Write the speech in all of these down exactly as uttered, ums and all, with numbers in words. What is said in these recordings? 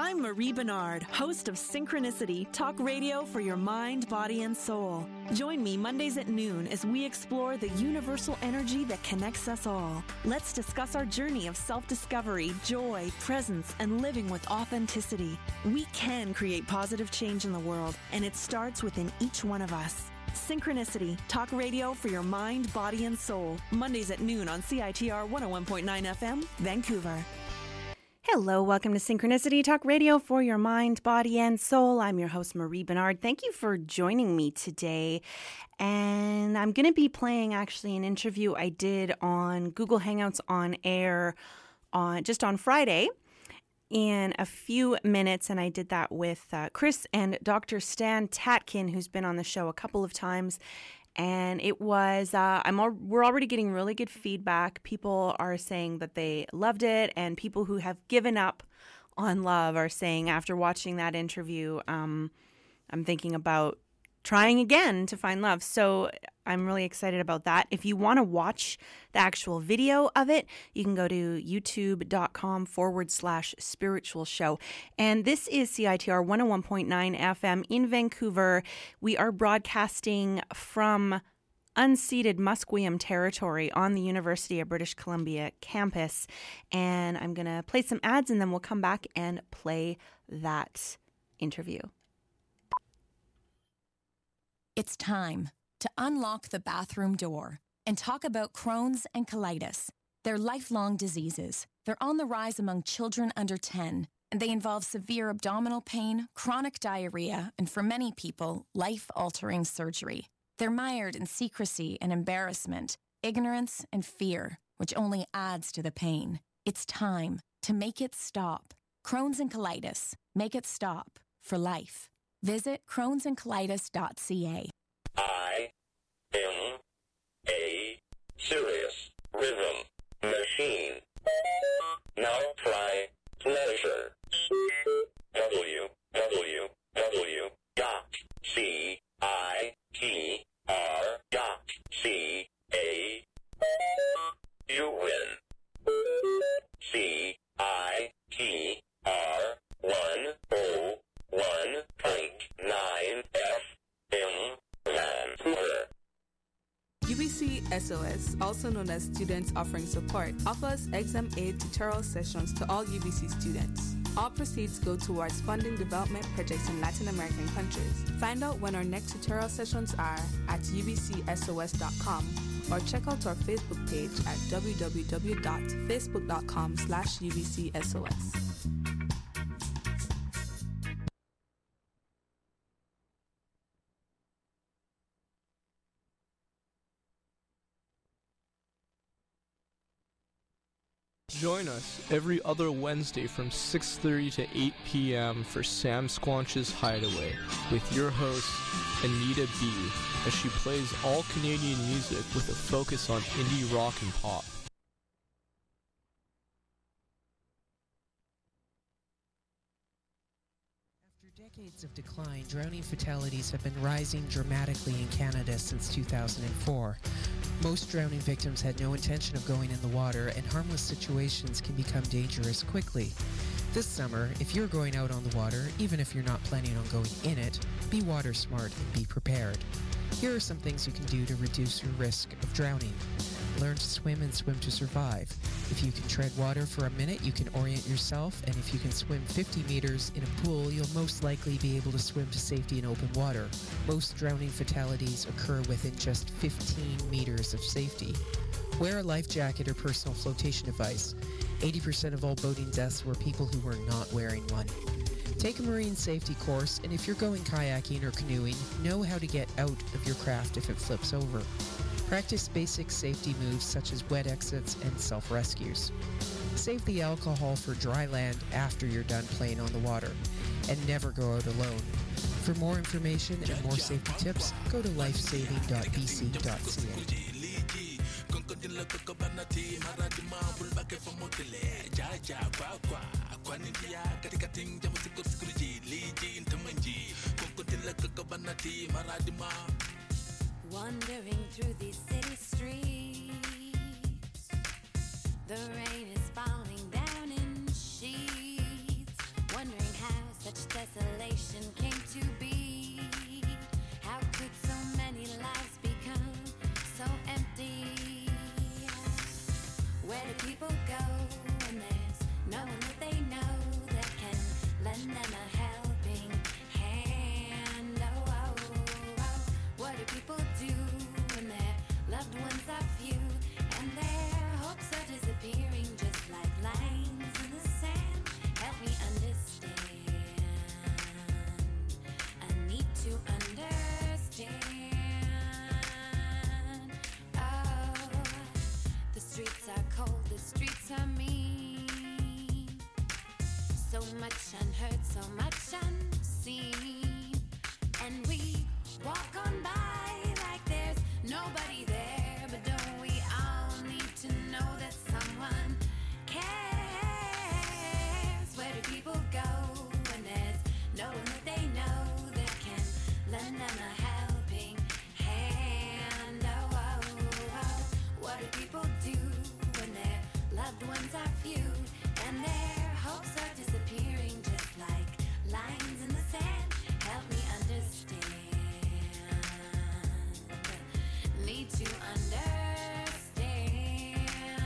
I'm Marie Bernard, host of Synchronicity, talk radio for your mind, body, and soul. Join me Mondays at noon as we explore the universal energy that connects us all. Let's discuss our journey of self-discovery, joy, presence, and living with authenticity. We can create positive change in the world, and it starts within each one of us. Synchronicity, talk radio for your mind, body, and soul. Mondays at noon on C I T R one oh one point nine F M, Vancouver. Hello, welcome to Synchronicity Talk Radio for your mind, body, and soul. I'm your host, Marie Bernard. Thank you for joining me today. And I'm going to be playing actually an interview I did on Google Hangouts on air on just on Friday in a few minutes. And I did that with uh, Chris and Doctor Stan Tatkin, who's been on the show a couple of times. And it was, uh, I'm all, we're already getting really good feedback. People are saying that they loved it, and people who have given up on love are saying after watching that interview, um, I'm thinking about trying again to find love. So I'm really excited about that. If you want to watch the actual video of it, you can go to youtube.com forward slash spiritual show. And this is C I T R one oh one point nine F M in Vancouver. We are broadcasting from unceded Musqueam territory on the University of British Columbia campus. And I'm going to play some ads and then we'll come back and play that interview. It's time to unlock the bathroom door and talk about Crohn's and colitis. They're lifelong diseases. They're on the rise among children under ten, and they involve severe abdominal pain, chronic diarrhea, and for many people, life-altering surgery. They're mired in secrecy and embarrassment, ignorance and fear, which only adds to the pain. It's time to make it stop. Crohn's and colitis. Make it stop for life. Visit crohns and colitis dot c a. I am a serious rhythm machine. Now try pleasure. W W W dot C I T R dot C A. You win. C I T R one oh one point nine F M Vancouver. U B C S O S, also known as Students Offering Support, offers exam aid tutorial sessions to all U B C students. All proceeds go towards funding development projects in Latin American countries. Find out when our next tutorial sessions are at u b c s o s dot com or check out our Facebook page at w w w dot facebook dot com slash u b c s o s. Join us every other Wednesday from six thirty to eight p.m. for Sam Squanch's Hideaway with your host, Anita B., as she plays all Canadian music with a focus on indie rock and pop. After decades of decline, drowning fatalities have been rising dramatically in Canada since two thousand four. Most drowning victims had no intention of going in the water, and harmless situations can become dangerous quickly. This summer, if you're going out on the water, even if you're not planning on going in it, be water smart and be prepared. Here are some things you can do to reduce your risk of drowning. Learn to swim and swim to survive. If you can tread water for a minute, you can orient yourself, and if you can swim fifty meters in a pool, you'll most likely be able to swim to safety in open water. Most drowning fatalities occur within just fifteen meters of safety. Wear a life jacket or personal flotation device. eighty percent of all boating deaths were people who were not wearing one. Take a marine safety course, and if you're going kayaking or canoeing, know how to get out of your craft if it flips over. Practice basic safety moves such as wet exits and self-rescues. Save the alcohol for dry land after you're done playing on the water, and never go out alone. For more information and more safety tips, go to lifesaving dot b c dot c a. Wandering through these city streets, the rain is falling down in sheets, wondering how desolation came to be. How could so many lives become so empty? Where do people go when there's no one that they know that can lend them a helping hand? Oh, oh, oh. What do people do when their loved ones are few and their hopes are disappearing just like lines in the sand? Help me understand. I need to understand. Oh, the streets are cold, the streets are mean. So much unheard, so much unseen. And we walk on by like there's nobody there. But don't we all need to know that someone cares? Where do people go when there's no one that they know that can lend them a helping hand? Oh, oh, oh. What do people do when their loved ones are few and their hopes are disappearing just like lines in the sand? Help me understand. Need to understand.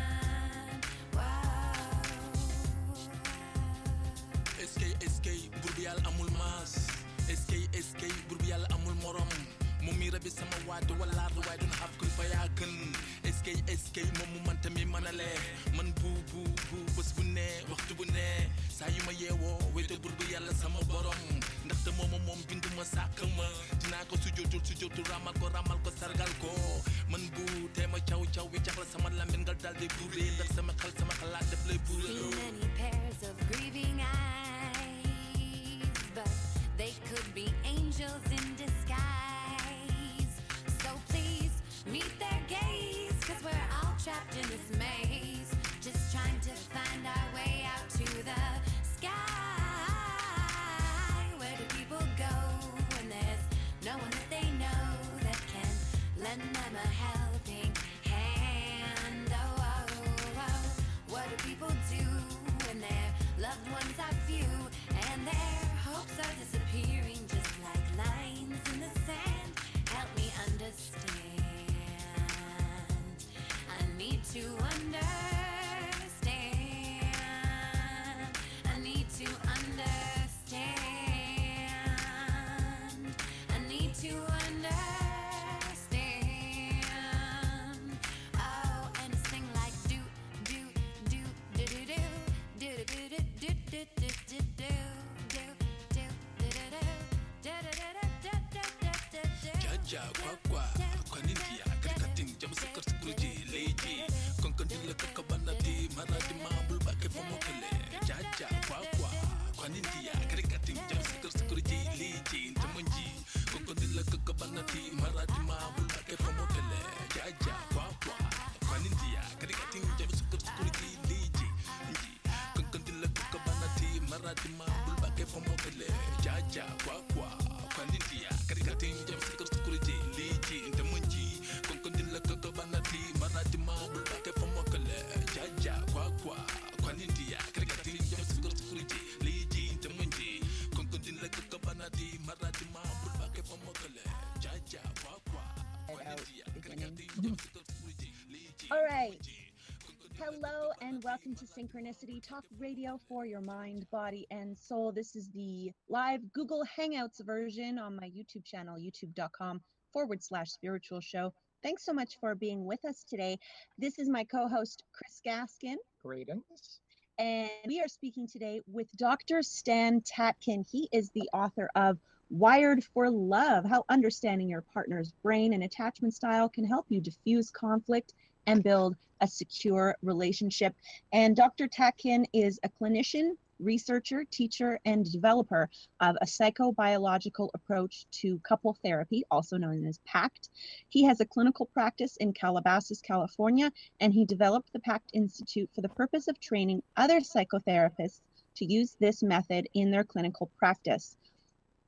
Wow. S K S K buur bi yàlla amul maas S K S K buur bi yàlla amul morom moom mi rabi sama waadu wala waaye duna xab kuy fa yaa gën S K S K moom mu man tamit manale man bu bu bu bés bu ne waxtu bu ne saa yu ma yeewoo wéete buur bi yàlla sama borom ndaxte mooma moom bindu ma sàkk ma dinaa ko sujootul sujootul ramal ko ramal ko sargal ko man bu teema caw caw bi jaxla sama lamin nga daldi buuree ndax sama xel sama xalaat def lay Seen buuree many pairs of grieving eyes, but they could be angels in disguise. So please meet their gaze, cause we're all trapped in this maze, just trying to find our way out to the sky. Where do people go when there's no one that they know that can lend them a helping hand? Oh, oh, oh. What do people do when their loved ones are few and their hopes are disappearing just like lines in the sand? Help me understand. I need to understand. I need to understand. I need to understand. Oh, and sing like do do do do do do do do do do do do do do Jaja kwa kwa kwa nintia karikating jam sakar skurji leji konkandila kakabana di maradi mabul bake famokele Jaja kwa kwa kwa nintia karikating jam sakar skurji leji tamanji konkandila kakabana di maradi mabul bake famokele Jaja kwa kwa kwa nintia karikating jam sakar skurji leji konkandila kakabana di maradi mabul bake famokele Jaja kwa kwa kwa nintia karikating jam sakar skurji leji tamanji konkandila kakabana di maradi mabul bake famokele Jaja kwa kwa kwa nintia karikating jam sakar skurji leji tamanji konkandila kakabana di maradi mabul bake famokele Jaja kwa kwa kwa nintia karikating jam sakar skurji leji All right. Hello and welcome to Synchronicity Talk Radio for your mind, body, and soul. This is the live Google Hangouts version on my YouTube channel, youtube.com forward slash spiritual show. Thanks so much for being with us today. This is my co-host, Chris Gaskin. Greetings. And we are speaking today with Doctor Stan Tatkin. He is the author of Wired for Love, How Understanding Your Partner's Brain and Attachment Style Can Help You Diffuse Conflict and Build a Secure Relationship. And Doctor Tatkin is a clinician, researcher, teacher, and developer of a psychobiological approach to couple therapy, also known as PACT. He has a clinical practice in Calabasas, California, and he developed the PACT Institute for the purpose of training other psychotherapists to use this method in their clinical practice.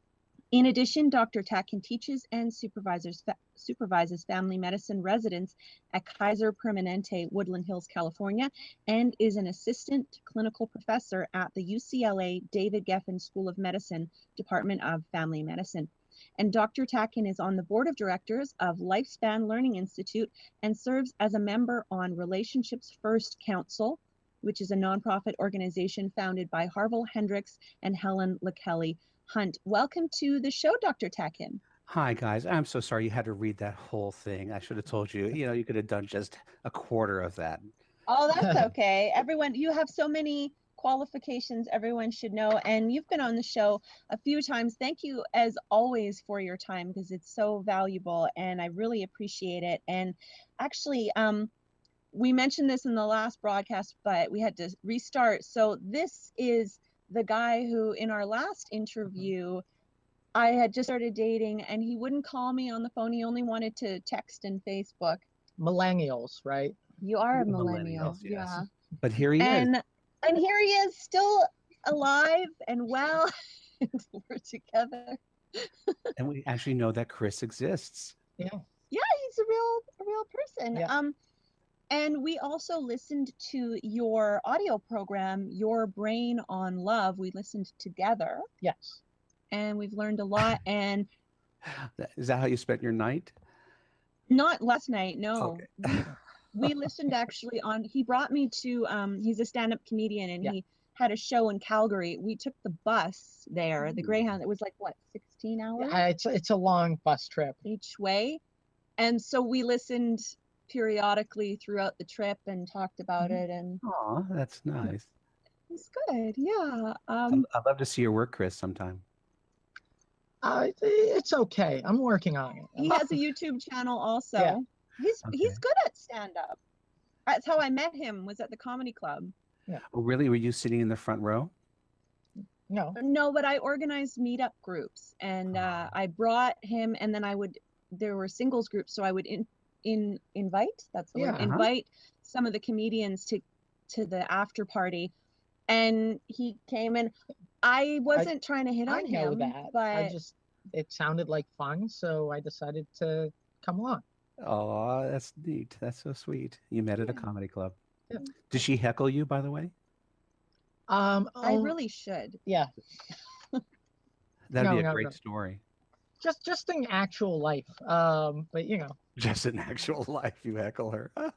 In addition, Doctor Tatkin teaches and supervises, fa- supervises family medicine residents at Kaiser Permanente, Woodland Hills, California, and is an assistant clinical professor at the U C L A David Geffen School of Medicine, Department of Family Medicine. And Doctor Tatkin is on the board of directors of Lifespan Learning Institute and serves as a member on Relationships First Council, which is a nonprofit organization founded by Harville Hendricks and Helen LaKelly Hunt. Welcome to the show, Doctor Tatkin. Hi, guys. I'm so sorry you had to read that whole thing. I should have told you, you know, you could have done just a quarter of that. Oh, that's okay. Everyone, you have so many qualifications everyone should know, and you've been on the show a few times. Thank you, as always, for your time, because it's so valuable, and I really appreciate it. And actually, um, we mentioned this in the last broadcast, but we had to restart. So this is the guy who, in our last interview, I had just started dating, and he wouldn't call me on the phone. He only wanted to text and Facebook. Millennials, right? You are a Millennials, millennial, yes. yeah. But here he and is. and here he is, still alive and well, and we're together. And we actually know that Chris exists. Yeah. Yeah, he's a real a real person. Yeah. Um, and we also listened to your audio program, Your Brain on Love. We listened together. Yes. And we've learned a lot. And Is that how you spent your night? not last night, no. Okay. We, we listened actually on, he brought me to, um, he's a stand-up comedian, and Yeah. he had a show in Calgary. We took the bus there, the Greyhound. It was like, what, sixteen hours Yeah, it's it's a long bus trip. each way? And so we listened periodically throughout the trip and talked about Mhm. it, and Aw, that's nice. it's good. Yeah. I'd, Um, I'd love to see your work, Chris, sometime. Uh, it's okay. I'm working on it. he has a YouTube channel also. Yeah. He's Okay. he's good at stand-up. That's how I met him, was at the comedy club. Oh, really? Were you sitting in the front row? No. No, but I organized meetup groups, and uh, I brought him, and then I would, there were singles groups, so I would in, in invite, that's the Yeah, word, uh-huh. invite some of the comedians to to the after party, and he came, and I wasn't trying to hit I on know him, that. but I just it sounded like fun, so I decided to come along. Oh, that's neat. That's so sweet. You met at a comedy club. Yeah. Did she heckle you, by the way? Um, I oh, really should. yeah, That'd No, be a no, great no. story. just just in actual life. Um, but you know, Just in actual life, you heckle her. I,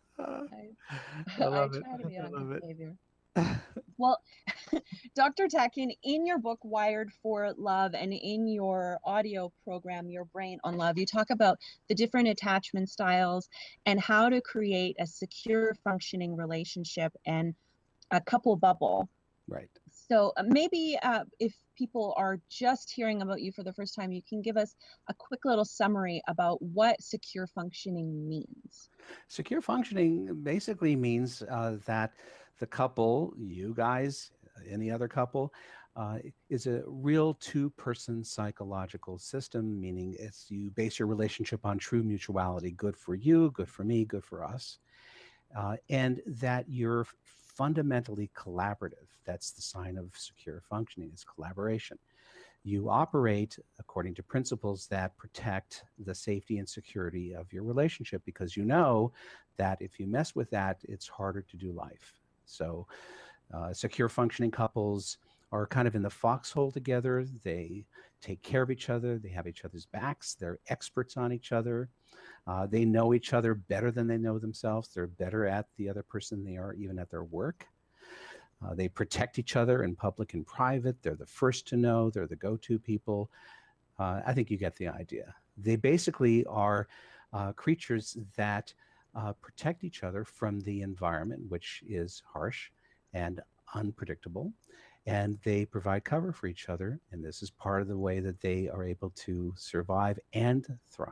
I love I it. try to be I on love good it. behavior. Well, Doctor Tatkin, in your book Wired for Love, and in your audio program Your Brain on Love, you talk about the different attachment styles and how to create a secure, functioning relationship and a couple bubble. Right. So uh, maybe uh, if people are just hearing about you for the first time, you can give us a quick little summary about what secure functioning means. Secure functioning basically means uh, that the couple, you guys, any other couple, uh, is a real two-person psychological system, meaning it's you base your relationship on true mutuality, good for you, good for me, good for us, uh, and that you're fundamentally collaborative. That's the sign of secure functioning, is collaboration. You operate according to principles that protect the safety and security of your relationship, because you know that if you mess with that, it's harder to do life. So uh, secure functioning couples are kind of in the foxhole together. They take care of each other. They have each other's backs. They're experts on each other. Uh, they know each other better than they know themselves. They're better at the other person than they are even at their work. Uh, they protect each other in public and private. They're the first to know. They're the go-to people. Uh, I think you get the idea. They basically are uh, creatures that uh, protect each other from the environment, which is harsh and unpredictable, and they provide cover for each other. And this is part of the way that they are able to survive and thrive.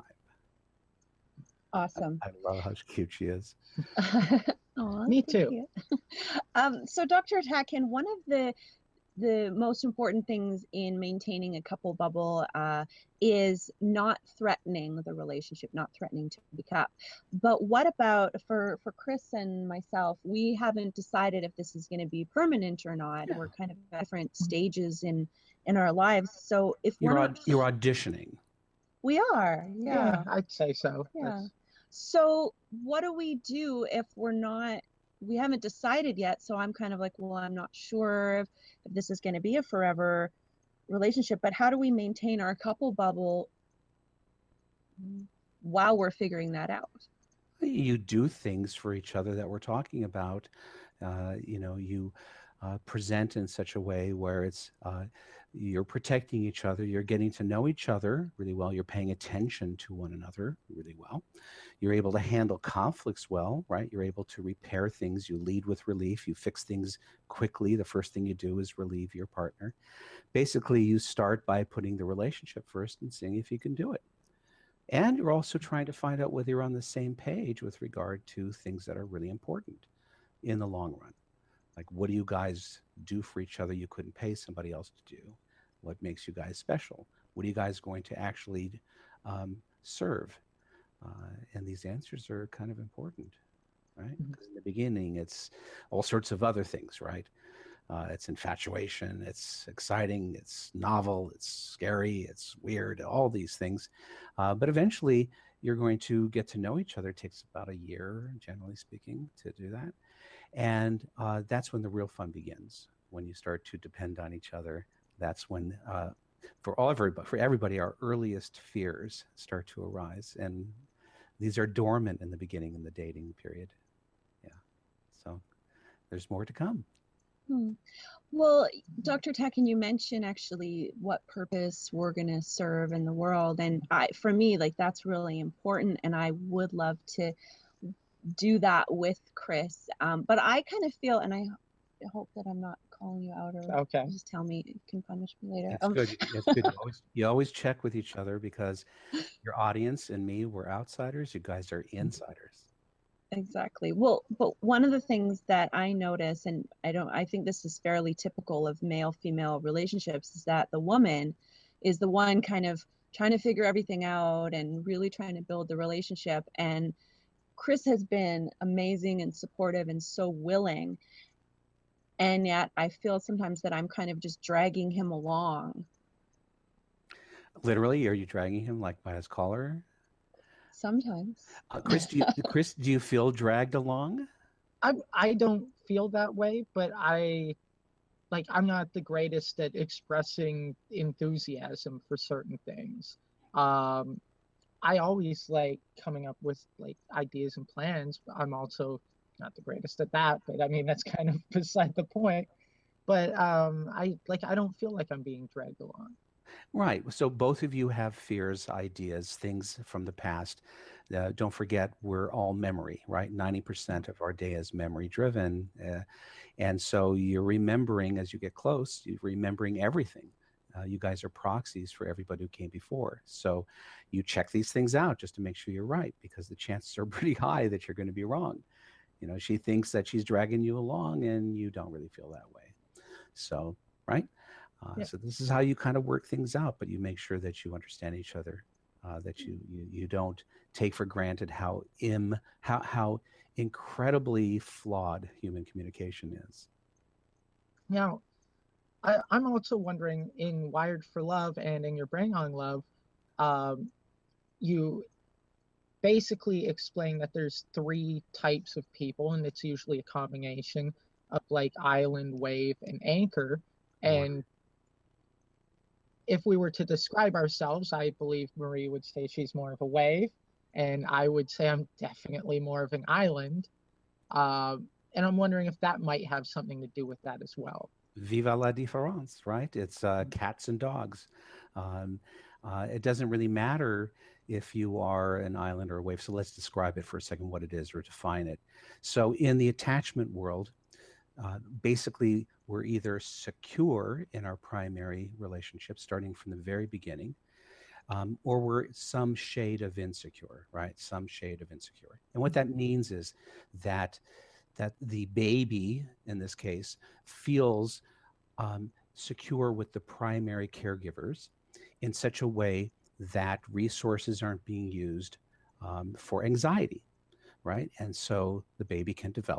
Awesome. I love how cute she is. Aw, Me thank too. you. um, so, Doctor Tatkin, one of the the most important things in maintaining a couple bubble uh, is not threatening the relationship, not threatening to break up. But what about for for Chris and myself? We haven't decided if this is going to be permanent or not. Yeah. We're kind of at different stages in in our lives. So if You're we're aud- not, you're auditioning. we are, Yeah, yeah, I'd say so. yeah. That's- So what do we do if we're not, we haven't decided yet? So I'm kind of like, well, I'm not sure if, if this is going to be a forever relationship, but how do we maintain our couple bubble while we're figuring that out? You do things for each other that we're talking about. Uh, you know, you uh, present in such a way where it's uh, you're protecting each other, you're getting to know each other really well, you're paying attention to one another really well, you're able to handle conflicts well, right? You're able to repair things, you lead with relief, you fix things quickly. The first thing you do is relieve your partner. Basically, you start by putting the relationship first and seeing if you can do it. And you're also trying to find out whether you're on the same page with regard to things that are really important in the long run. Like, what do you guys do for each other you couldn't pay somebody else to do? What makes you guys special? What are you guys going to actually um, serve? Uh, and these answers are kind of important, right? Because in the beginning, it's all sorts of other things, right? Uh, it's infatuation, it's exciting, it's novel, it's scary, it's weird, all these things. Uh, but eventually, you're going to get to know each other. It takes about a year, generally speaking, to do that. And uh, that's when the real fun begins. When you start to depend on each other, that's when, uh, for all everybody, for everybody, our earliest fears start to arise. And these are dormant in the beginning in the dating period. Yeah. So there's more to come. Hmm. Well, Doctor Tacken, you mentioned actually what purpose we're going to serve in the world. And I, for me, like that's really important. And I would love to do that with Chris. Um, but I kind of feel, and I hope that I'm not calling you out or Okay. just tell me, you can punish me later. It's Um, good. It's good. You always, you always check with each other because your audience and me, we're outsiders. You guys are insiders. Exactly. Well, but one of the things that I notice, and I don't, I think this is fairly typical of male-female relationships, is that the woman is the one kind of trying to figure everything out and really trying to build the relationship. And Chris has been amazing and supportive and so willing. And yet I feel sometimes that I'm kind of just dragging him along. Literally, are you dragging him like by his collar? Sometimes. Uh, Chris, do you, Chris, do you feel dragged along? I I don't feel that way, but I like I'm not the greatest at expressing enthusiasm for certain things. Um, I always like coming up with like ideas and plans. But I'm also not the greatest at that, but I mean that's kind of beside the point. But um, I like I don't feel like I'm being dragged along. Right. So both of you have fears, ideas, things from the past. Uh, don't forget, we're all memory, right? ninety percent of our day is memory driven. Uh, and so you're remembering as you get close, you're remembering everything. Uh, you guys are proxies for everybody who came before. So you check these things out just to make sure you're right, because the chances are pretty high that you're going to be wrong. You know, she thinks that she's dragging you along and you don't really feel that way. So, right? Uh, Yeah. So this is how you kind of work things out, but you make sure that you understand each other, uh, that you, you you don't take for granted how im how how incredibly flawed human communication is. Now, I, I'm also wondering in Wired for Love and in your Brain on Love, um, you basically explain that there's three types of people, and it's usually a combination of like island, wave, and anchor. And if we were to describe ourselves, I believe Marie would say she's more of a wave, and I would say I'm definitely more of an island. Uh, and I'm wondering if that might have something to do with that as well. Viva la différence, right? It's uh, cats and dogs. Um, uh, it doesn't really matter if you are an island or a wave. So let's describe it for a second, what it is, or define it. So in the attachment world, uh, basically, we're either secure in our primary relationship, starting from the very beginning, um, or we're some shade of insecure, right? Some shade of insecure. And what that means is that that the baby, in this case, feels um, secure with the primary caregivers in such a way that resources aren't being used um, for anxiety, right? And so the baby can develop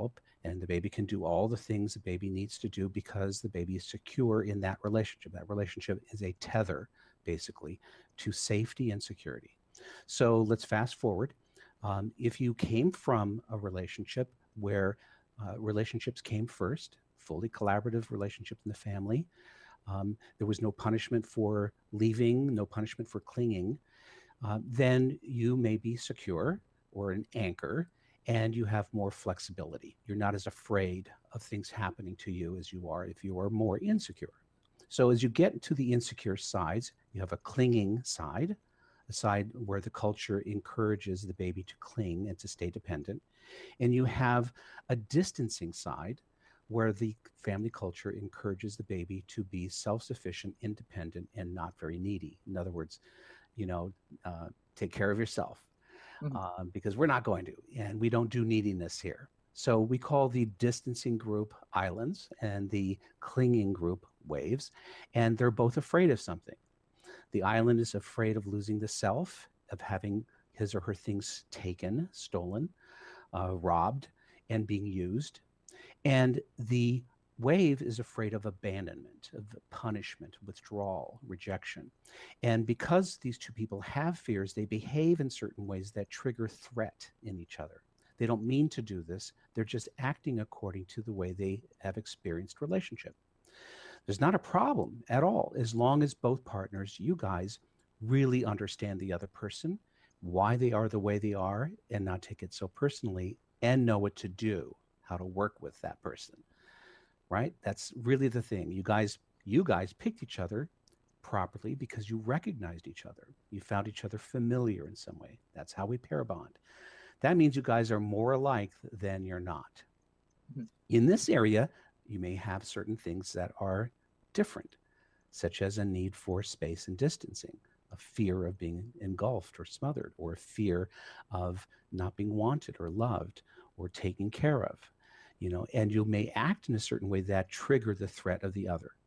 And the baby can do all the things the baby needs to do because the baby is secure in that relationship. That relationship is a tether, basically, to safety and security. So let's fast forward. Um, if you came from a relationship where uh, relationships came first, fully collaborative relationship in the family, um, there was no punishment for leaving, no punishment for clinging, uh, then you may be secure or an anchor, and you have more flexibility. You're not as afraid of things happening to you as you are if you are more insecure. So as you get to the insecure sides, you have a clinging side, a side where the culture encourages the baby to cling and to stay dependent. And you have a distancing side where the family culture encourages the baby to be self-sufficient, independent, and not very needy. In other words, you know, uh, take care of yourself. Mm-hmm. uh, because we're not going to, and we don't do neediness here. So we call the distancing group islands and the clinging group waves, and they're both afraid of something. The island is afraid of losing the self, of having his or her things taken, stolen, uh, robbed, and being used. And the wave is afraid of abandonment, of punishment, withdrawal, rejection. And because these two people have fears, they behave in certain ways that trigger threat in each other. They don't mean to do this. They're just acting according to the way they have experienced relationship. There's not a problem at all, as long as both partners, you guys, really understand the other person, why they are the way they are, and not take it so personally, and know what to do, how to work with that person. Right? That's really the thing. You guys, you guys picked each other properly because you recognized each other. You found each other familiar in some way. That's how we pair bond. That means you guys are more alike than you're not. Mm-hmm. In this area, you may have certain things that are different, such as a need for space and distancing, a fear of being engulfed or smothered, or a fear of not being wanted or loved or taken care of. You know, and you may act in a certain way that trigger the threat of the other.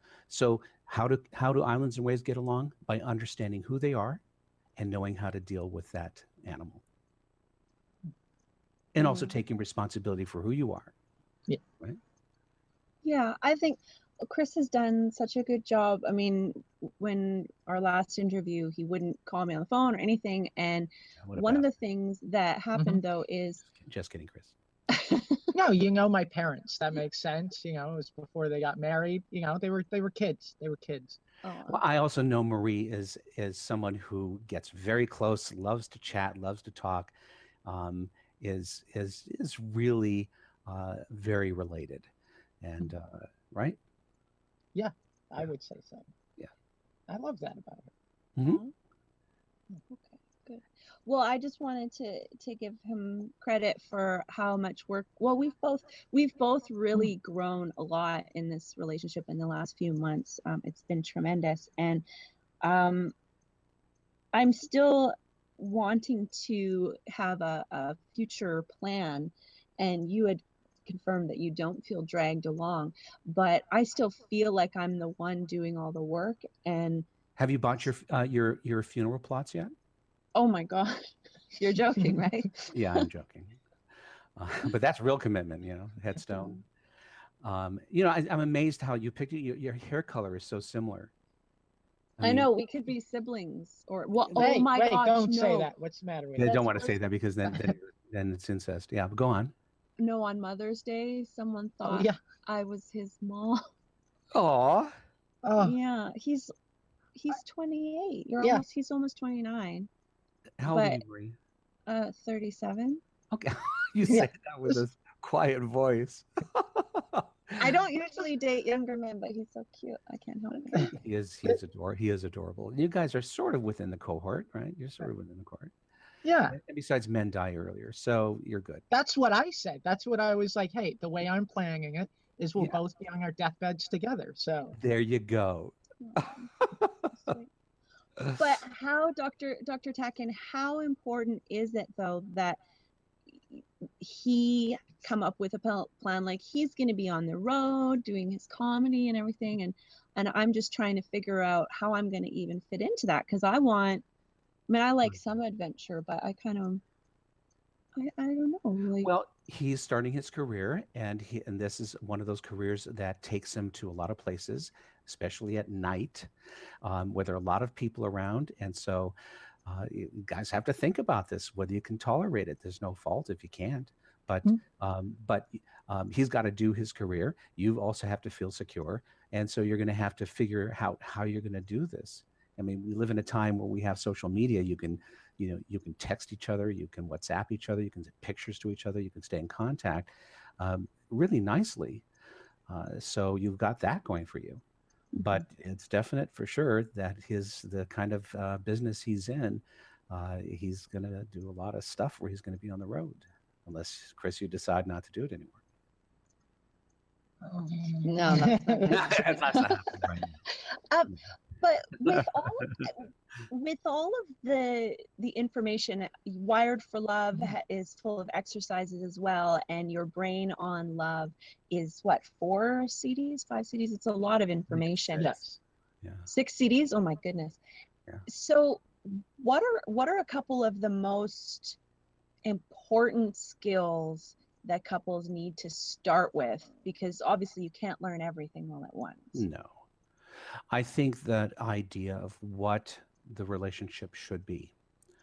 So how do how do islands and waves get along? By understanding who they are and knowing how to deal with that animal. And also taking responsibility for who you are. Yeah. Right? Yeah, I think Chris has done such a good job. I mean, when our last interview, he wouldn't call me on the phone or anything. And one of the things that happened, mm-hmm. though, is... Just kidding, Chris. No, you know my parents. That makes sense. You know, it was before they got married. You know, they were they were kids. They were kids. Well, I also know Marie is is someone who gets very close, loves to chat, loves to talk, um, is is is really uh, very related, and uh, right? Yeah, I would say so. Yeah, I love that about her. Mm-hmm. Okay. Good. Well, I just wanted to to give him credit for how much work. Well, we've both we've both really grown a lot in this relationship in the last few months. Um, it's been tremendous, and um, I'm still wanting to have a, a future plan. And you had confirmed that you don't feel dragged along, but I still feel like I'm the one doing all the work. And have you bought your uh, your your funeral plots yet? Oh my God, you're joking, right? Yeah, I'm joking. Uh, but that's real commitment, you know, headstone. Um, you know, I, I'm amazed how you picked it. Your, your hair color is so similar. I, mean, I know we could be siblings, or well, wait, oh my wait, gosh, don't no. say that. What's the matter with you? you? I don't want to say that because then then, then it's incest. Yeah, but go on. No, on Mother's Day, someone thought oh, yeah. I was his mom. Aw. Oh. Yeah, he's he's twenty-eight. You're yeah. almost he's almost twenty-nine. How old are you, Marie? Uh, thirty-seven. Okay, you yeah. said that with a quiet voice. I don't usually date younger men, but he's so cute. I can't help it. He is. He is adorable. He is adorable. You guys are sort of within the cohort, right? You're sort of within the cohort. Yeah. And besides, men die earlier, so you're good. That's what I said. That's what I was like. Hey, the way I'm planning it is we'll yeah. both be on our deathbeds together. So there you go. But how, Doctor Doctor Tacken, how important is it though that he come up with a plan? Like he's going to be on the road doing his comedy and everything, and and I'm just trying to figure out how I'm going to even fit into that, because I want. I mean, I like some adventure, but I kind of, I, I don't know. Like, well, he's starting his career, and he and this is one of those careers that takes him to a lot of places, especially at night, um, where there are a lot of people around. And so uh, you guys have to think about this, whether you can tolerate it. There's no fault if you can't. But um, but um, he's got to do his career. You also have to feel secure, and so you're going to have to figure out how you're going to do this. I mean, we live in a time where we have social media. You can, you know, you can text each other, you can WhatsApp each other, you can send pictures to each other, you can stay in contact um, really nicely. Uh, so you've got that going for you. But it's definite for sure that his the kind of uh, business he's in, uh, he's going to do a lot of stuff where he's going to be on the road, unless Chris, you decide not to do it anymore. No, that's not gonna That's not happening right now. Um, but with all of, with all of the the information, Wired for Love ha- is full of exercises as well, and Your Brain on Love is what, four C Ds, five C Ds? It's a lot of information. Yes. Yeah. Six C Ds? Oh my goodness. Yeah. So, what are what are a couple of the most important skills that couples need to start with? Because obviously you can't learn everything all at once. No. I think that idea of what the relationship should be,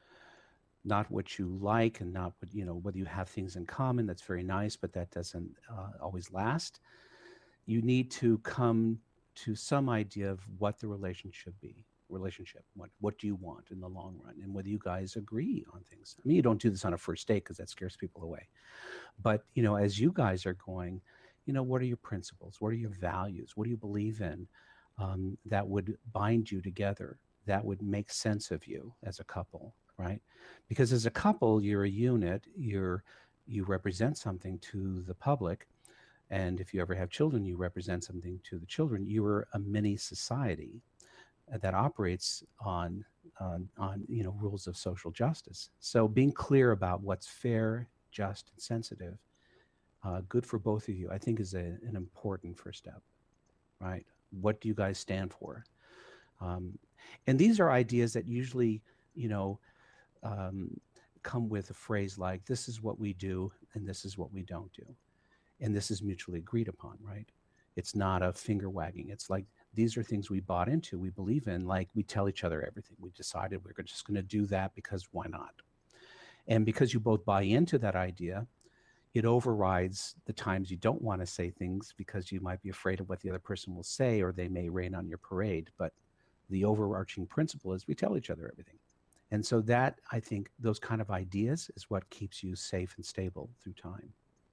not what you like and not what, you know, whether you have things in common, that's very nice, but that doesn't uh, always last. You need to come to some idea of what the relationship be. relationship what what do you want in the long run, and whether you guys agree on things. I mean, you don't do this on a first date because that scares people away, but you know, as you guys are going, you know, what are your principles, what are your values, what do you believe in, um, that would bind you together, that would make sense of you as a couple, right? Because as a couple, you're a unit, you're you represent something to the public, and if you ever have children, you represent something to the children. You're a mini society that operates on, on, on, you know, rules of social justice. So being clear about what's fair, just, and sensitive, uh, good for both of you, I think is a, an important first step, right? What do you guys stand for? Um, and these are ideas that usually, you know, um, come with a phrase like, this is what we do, and this is what we don't do. And this is mutually agreed upon, right? It's not a finger wagging. It's like, these are things we bought into, we believe in, like we tell each other everything. We decided we're just going to do that because why not? And because you both buy into that idea, it overrides the times you don't want to say things because you might be afraid of what the other person will say, or they may rain on your parade. But the overarching principle is we tell each other everything. And so that, I think, those kind of ideas is what keeps you safe and stable through time.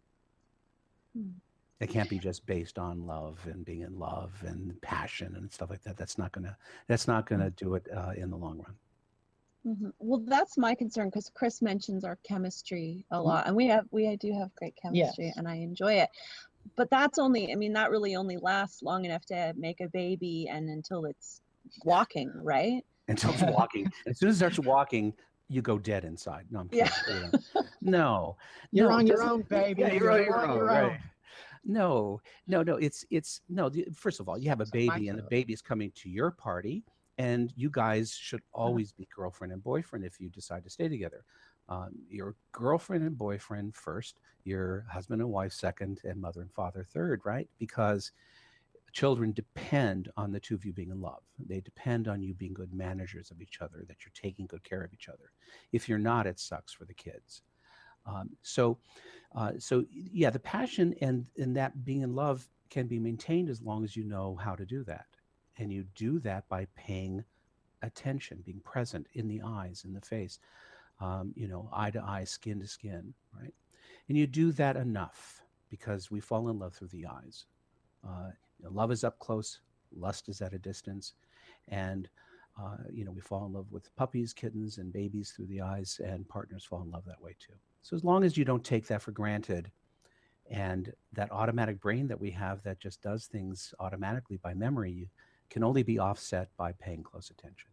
Hmm. It can't be just based on love and being in love and passion and stuff like that. That's not gonna. That's not gonna do it uh, in the long run. Mm-hmm. Well, that's my concern, because Chris mentions our chemistry a lot, and we have we do have great chemistry, Yes. and I enjoy it. But that's only. I mean, that really only lasts long enough to make a baby, and until it's walking, right? Until it's walking. As soon as it starts walking, you go dead inside. No, I'm kidding. Yeah. You know. No, You're no, on your doesn't- own, baby. Yeah, you're on You're your on own. your Right. own. No, no, no. It's it's no. the- First of all, you have a It's not my baby, and the fault. baby's coming to your party, and you guys should always be girlfriend and boyfriend if you decide to stay together. Um, your girlfriend and boyfriend first, your husband and wife second, and mother and father third, right? Because children depend on the two of you being in love. They depend on you being good managers of each other, that you're taking good care of each other. If you're not, it sucks for the kids. Um, so, uh, so yeah, the passion and, and that being in love can be maintained as long as you know how to do that. And you do that by paying attention, being present in the eyes, in the face, um, you know, eye to eye, skin to skin, right? And you do that enough, because we fall in love through the eyes. Uh, you know, love is up close, lust is at a distance. And, uh, you know, we fall in love with puppies, kittens, and babies through the eyes, and partners fall in love that way too. So as long as you don't take that for granted, and that automatic brain that we have that just does things automatically by memory can only be offset by paying close attention.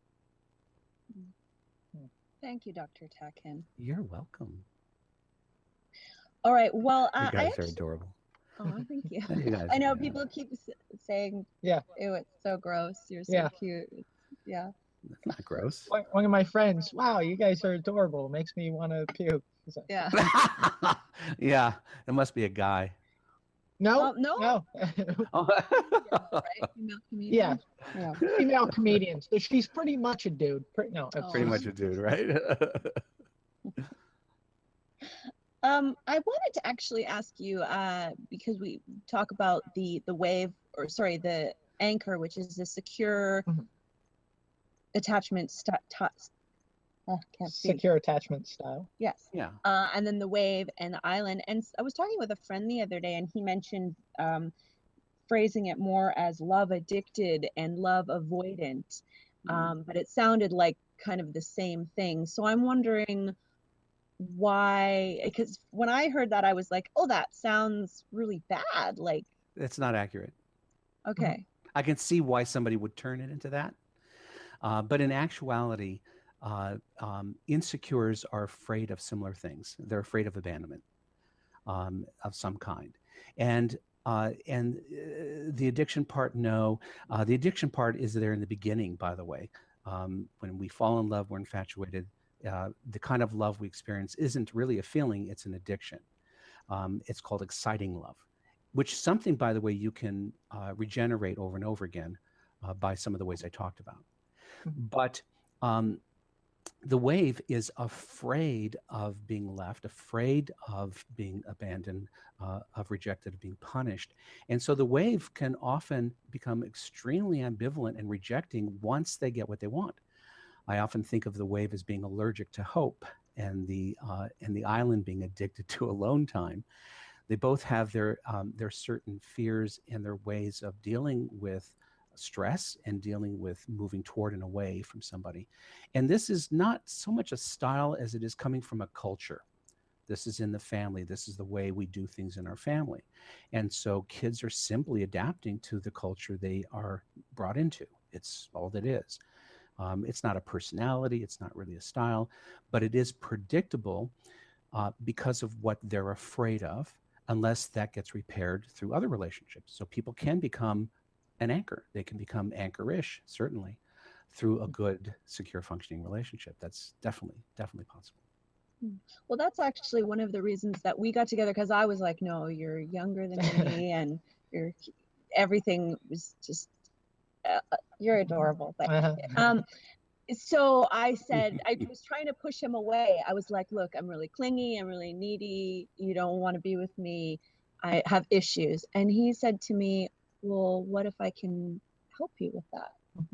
Thank you, Doctor Takin. You're welcome. All right. Well, You uh, I guys are actually, adorable. oh, thank you. You guys I know are- people keep s- saying, Yeah. "Ew, it's so gross. You're so Yeah. cute." It's, yeah. That's not gross. One one of my friends, wow, you guys are adorable. Makes me want to puke. So- Yeah. Yeah, it must be a guy. No, Oh, no? no. Oh, Right? Female Yeah, comedian? Yeah. female comedian. So she's pretty much a dude. Pretty, no, Oh. pretty she's- much a dude, right? Um, I wanted to actually ask you, uh, because we talk about the the wave, or sorry, the anchor, which is the secure Mhm. attachment. St- ta- oh, can't speak. secure attachment style. Yes. Yeah. Uh, and then the wave and the island. And s- I was talking with a friend the other day, and he mentioned um, phrasing it more as love addicted and love avoidant. Um, but it sounded like kind of the same thing. So I'm wondering why, because when I heard that, I was like, oh, that sounds really bad. Like, It's not accurate. okay. I can see why somebody would turn it into that. Uh, but in actuality, uh, um, insecures are afraid of similar things. They're afraid of abandonment um, of some kind. And uh, and uh, the addiction part, no. Uh, the addiction part is there in the beginning, by the way. Um, when we fall in love, we're infatuated. Uh, the kind of love we experience isn't really a feeling, it's an addiction. Um, it's called exciting love, which is something, by the way, you can uh, regenerate over and over again uh, by some of the ways I talked about. But um, the wave is afraid of being left, afraid of being abandoned, uh, of rejected, of being punished. And so the wave can often become extremely ambivalent and rejecting once they get what they want. I often think of the wave as being allergic to hope, and the uh, and the island being addicted to alone time. They both have their um, their certain fears and their ways of dealing with stress and dealing with moving toward and away from somebody. And this is not so much a style as it is coming from a culture. This is in the family. This is the way we do things in our family. And so kids are simply adapting to the culture they are brought into. It's all that is. Um, it's not a personality. It's not really a style, but it is predictable uh, because of what they're afraid of, unless that gets repaired through other relationships. So people can become an anchor. They can become anchorish, certainly, through a good, secure, functioning relationship. That's definitely, definitely possible. Well, that's actually one of the reasons that we got together, because I was like, no, you're younger than me, and you're everything was just uh, you're adorable. But um, so I said, I was trying to push him away. I was like, look, I'm really clingy, I'm really needy. You don't want to be with me. I have issues. And he said to me, well, what if I can help you with that?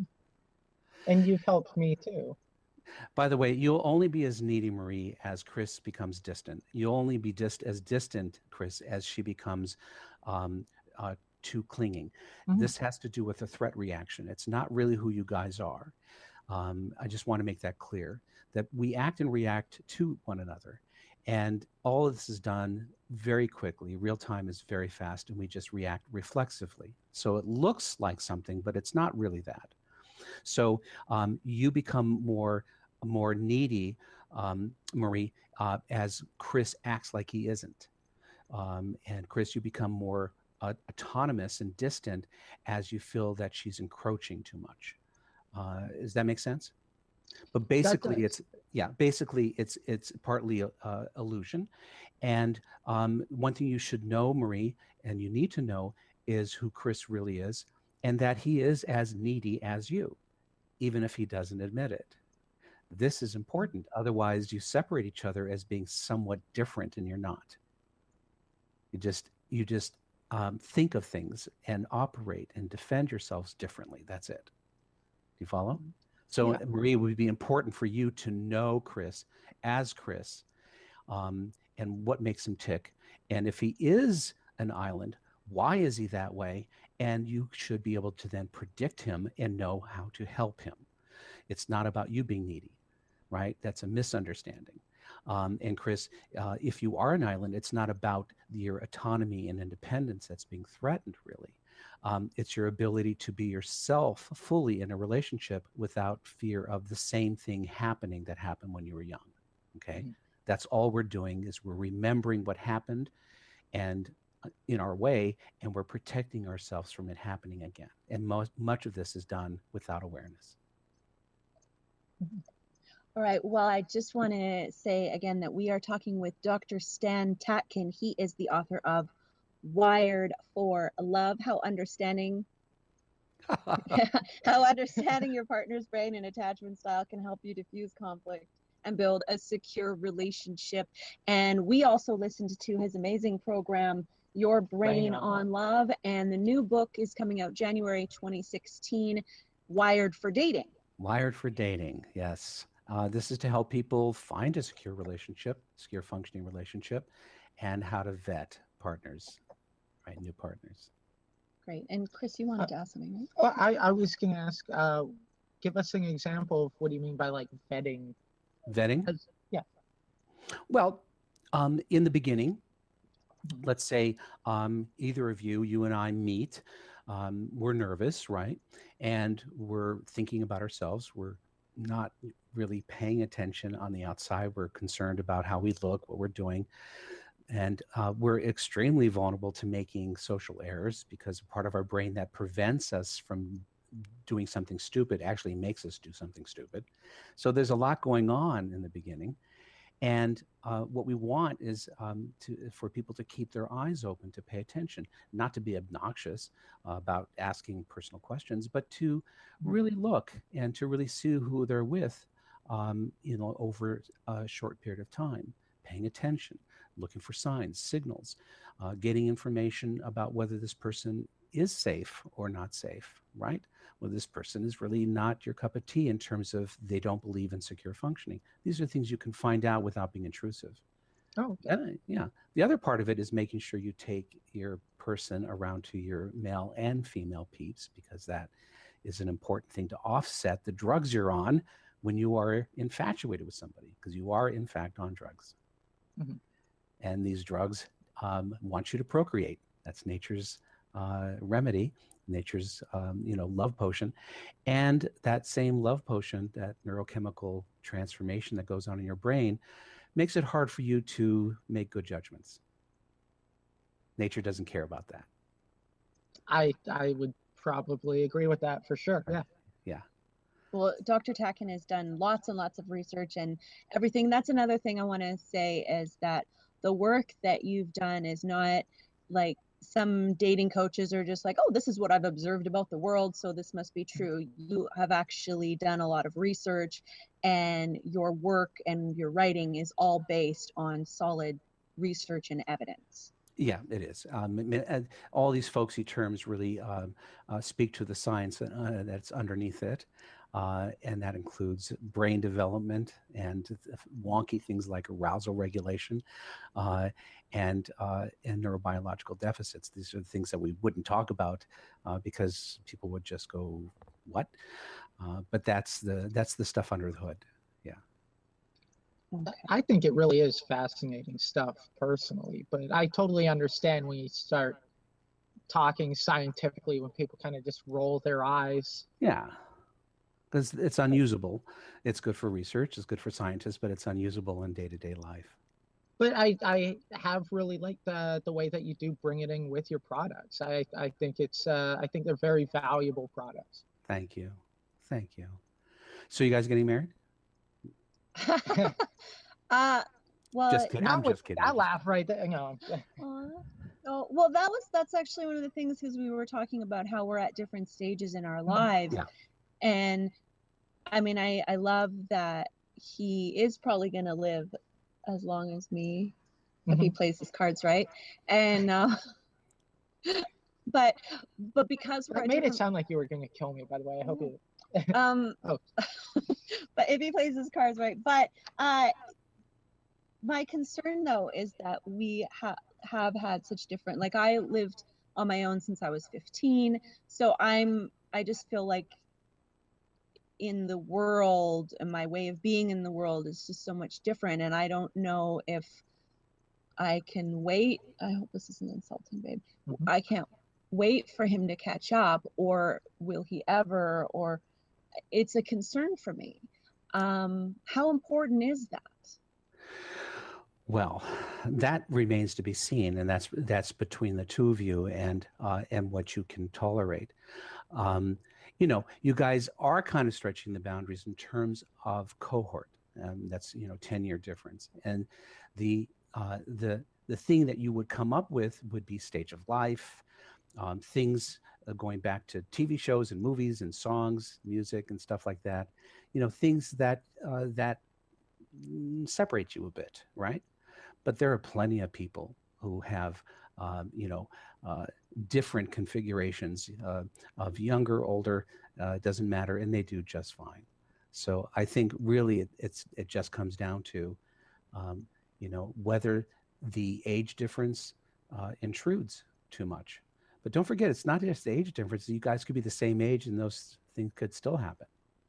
And you've helped me too. By the way, you'll only be as needy, Marie, as Chris becomes distant. You'll only be just as distant, Chris, as she becomes um, uh, too clinging. Mhm. This has to do with a threat reaction. It's not really who you guys are. Um, I just want to make that clear, that we act and react to one another. And all of this is done very quickly. Real time is very fast, and we just react reflexively. So it looks like something, but it's not really that. So um, you become more more needy, um, Marie, uh, as Chris acts like he isn't. Um, and Chris, you become more uh, autonomous and distant as you feel that she's encroaching too much. Uh, does that make sense? But basically, does. it's yeah. Basically, it's it's partly uh, illusion. And um, one thing you should know, Marie, and you need to know, is who Chris really is, and that he is as needy as you, even if he doesn't admit it. This is important. Otherwise, you separate each other as being somewhat different, and you're not. You just you just um, think of things and operate and defend yourselves differently. That's it. Do you follow? So, Yeah. Marie, it would be important for you to know Chris as Chris, um, and what makes him tick. And if he is an island, why is he that way? And you should be able to then predict him and know how to help him. It's not about you being needy, right? That's a misunderstanding. Um, and Chris, uh, if you are an island, it's not about your autonomy and independence that's being threatened, really. Um, it's your ability to be yourself fully in a relationship without fear of the same thing happening that happened when you were young. Okay, Mm-hmm. That's all we're doing, is we're remembering what happened, and uh, in our way, and we're protecting ourselves from it happening again. And most much of this is done without awareness. All right. Well, I just want to say again that we are talking with Doctor Stan Tatkin. He is the author of Wired for Love: How Understanding How understanding your partner's brain and attachment style can help you diffuse conflict and build a secure relationship. And we also listened to his amazing program, Your Brain, Brain on Love. And the new book is coming out January twenty sixteen, Wired for Dating. Wired for Dating, yes. Uh, this is to help people find a secure relationship, secure functioning relationship, and how to vet partners, right? New partners. Great. And Chris, you wanted Uh, to ask something, right? Well, I, I was going to ask, uh, give us an example of what do you mean by like vetting? Vetting? 'Cause- Yeah. Well, um, in the beginning, let's say um, either of you, you and I meet, um, we're nervous, right? And we're thinking about ourselves. We're not really paying attention on the outside. We're concerned about how we look, what we're doing. And uh, we're extremely vulnerable to making social errors because part of our brain that prevents us from doing something stupid actually makes us do something stupid. So there's a lot going on in the beginning. And uh, what we want is um, to, for people to keep their eyes open, to pay attention, not to be obnoxious uh, about asking personal questions, but to really look and to really see who they're with, um, you know, over a short period of time, paying attention, looking for signs, signals, uh, getting information about whether this person is safe or not safe, right? Well, this person is really not your cup of tea in terms of they don't believe in secure functioning. These are things you can find out without being intrusive. Oh, okay. And, yeah. The other part of it is making sure you take your person around to your male and female peeps, because that is an important thing to offset the drugs you're on when you are infatuated with somebody, because you are, in fact, on drugs. Mhm. And these drugs um, want you to procreate. That's nature's uh, remedy, nature's um, you know love potion. And that same love potion, that neurochemical transformation that goes on in your brain, makes it hard for you to make good judgments. Nature doesn't care about that. I I would probably agree with that for sure. Yeah. Yeah. Well, Doctor Tatkin has done lots and lots of research and everything. That's another thing I want to say is that the work that you've done is not like some dating coaches are just like, oh, this is what I've observed about the world, so this must be true. You have actually done a lot of research, and your work and your writing is all based on solid research and evidence. Yeah, it is. Um, m- and all these folksy terms really um, uh, speak to the science uh, that's underneath it. Uh, and that includes brain development and th- wonky things like arousal regulation uh, and uh, and neurobiological deficits. These are the things that we wouldn't talk about uh, because people would just go, "What?" Uh, but that's the that's the stuff under the hood. Yeah. I think it really is fascinating stuff personally, but I totally understand when you start talking scientifically when people kind of just roll their eyes. Yeah. Because it's unusable. It's good for research, it's good for scientists, but it's unusable in day-to-day life. But I, I have really liked the the way that you do bring it in with your products. I, I think it's uh, I think they're very valuable products. Thank you. Thank you. So you guys getting married? uh, well, Just kidding. I'm Not with just kidding. that laugh right there. No. Aw. Oh, well, that was that's actually one of the things because we were talking about how we're at different stages in our lives, Yeah. and I mean, I I love that he is probably gonna live as long as me if he Mhm. plays his cards right, and uh, but but because we're That at made it different sound like you were going to kill me, by the way. I hope you. um Oh. but if he plays his cards right, but uh my concern though is that we ha- have had such different, like I lived on my own since I was fifteen, so i'm I just feel like in the world and my way of being in the world is just so much different, and I don't know if I can wait. I hope this isn't insulting, babe. Mhm. I can't wait for him to catch up, or will he ever, or it's a concern for me. Um, how important is that? Well, that remains to be seen, and that's that's between the two of you and uh, and what you can tolerate. Um, you know, you guys are kind of stretching the boundaries in terms of cohort. Um, that's, you know, ten year difference. And the, uh, the, the thing that you would come up with would be stage of life, um, things uh, going back to T V shows and movies and songs, music and stuff like that, you know, things that, uh, that mm, separate you a bit, right? But there are plenty of people who have, um, you know, uh, different configurations uh, of younger, older, uh, doesn't matter, and they do just fine. So I think really it, it's it just comes down to, um, you know, whether the age difference uh, intrudes too much. But don't forget, it's not just the age difference. You guys could be the same age, and those things could still happen.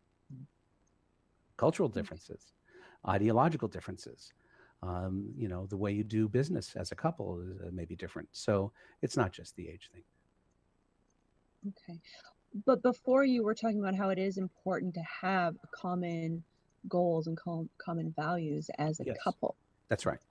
Cultural differences, ideological differences. Um, you know, the way you do business as a couple is uh, maybe different. So it's not just the age thing. Okay. But before you were talking about how it is important to have common goals and com- common values as a Yes. couple. That's right.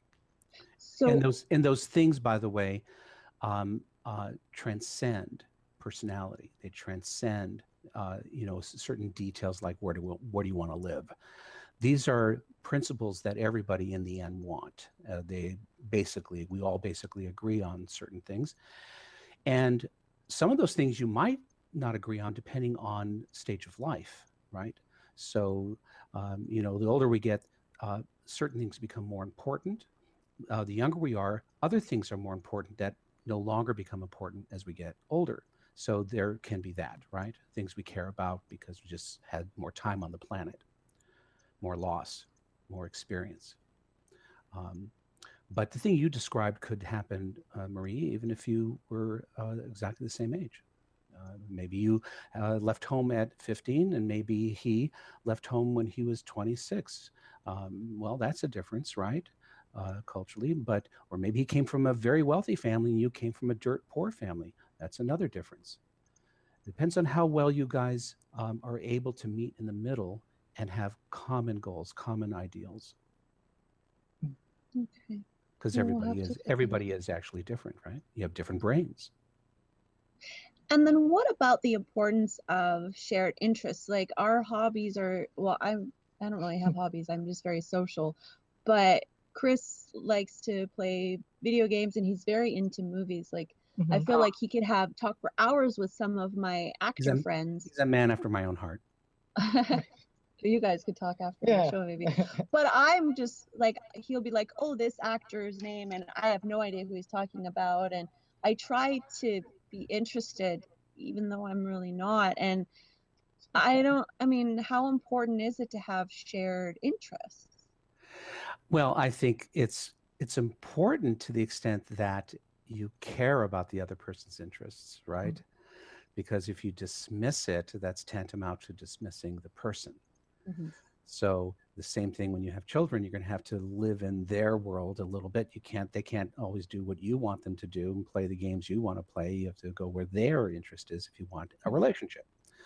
So and those and those things, by the way, um, uh, transcend personality. They transcend, uh, you know, s- certain details like where do we, where do you want to live. These are principles that everybody in the end want. Uh, they basically, we all basically agree on certain things, and some of those things you might not agree on depending on stage of life, right? So, um, you know, the older we get, uh, certain things become more important. Uh, the younger we are, other things are more important that no longer become important as we get older. So there can be that, right? Things we care about because we just had more time on the planet, more loss, more experience. Um, but the thing you described could happen, uh, Marie, even if you were uh, exactly the same age. Uh, maybe you uh, left home at fifteen, and maybe he left home when he was twenty-six. Um, well, that's a difference, right? Uh, culturally, but or maybe he came from a very wealthy family and you came from a dirt poor family. That's another difference. Depends on how well you guys um, are able to meet in the middle and have common goals, common ideals. okay. Because Well, we'll everybody have to is figure it everybody is actually different, right? You have different brains. And then what about the importance of shared interests? Like our hobbies are, well, I'm, I don't really have hobbies. I'm just very social. But Chris likes to play video games and he's very into movies. Like I Mhm. feel like he could have talk for hours with some of my He's a, actor friends. he's a man after my own heart. You guys could talk after Yeah. the show maybe. But I'm just like, he'll be like, oh, this actor's name, and I have no idea who he's talking about. And I try to be interested, even though I'm really not. And I don't, I mean, how important is it to have shared interests? Well, I think it's it's important to the extent that you care about the other person's interests, right? Because if you dismiss it, that's tantamount to dismissing the person. Mhm. So the same thing when you have children, you're going to have to live in their world a little bit. You can't, they can't always do what you want them to do and play the games you want to play. You have to go where their interest is if you want a relationship.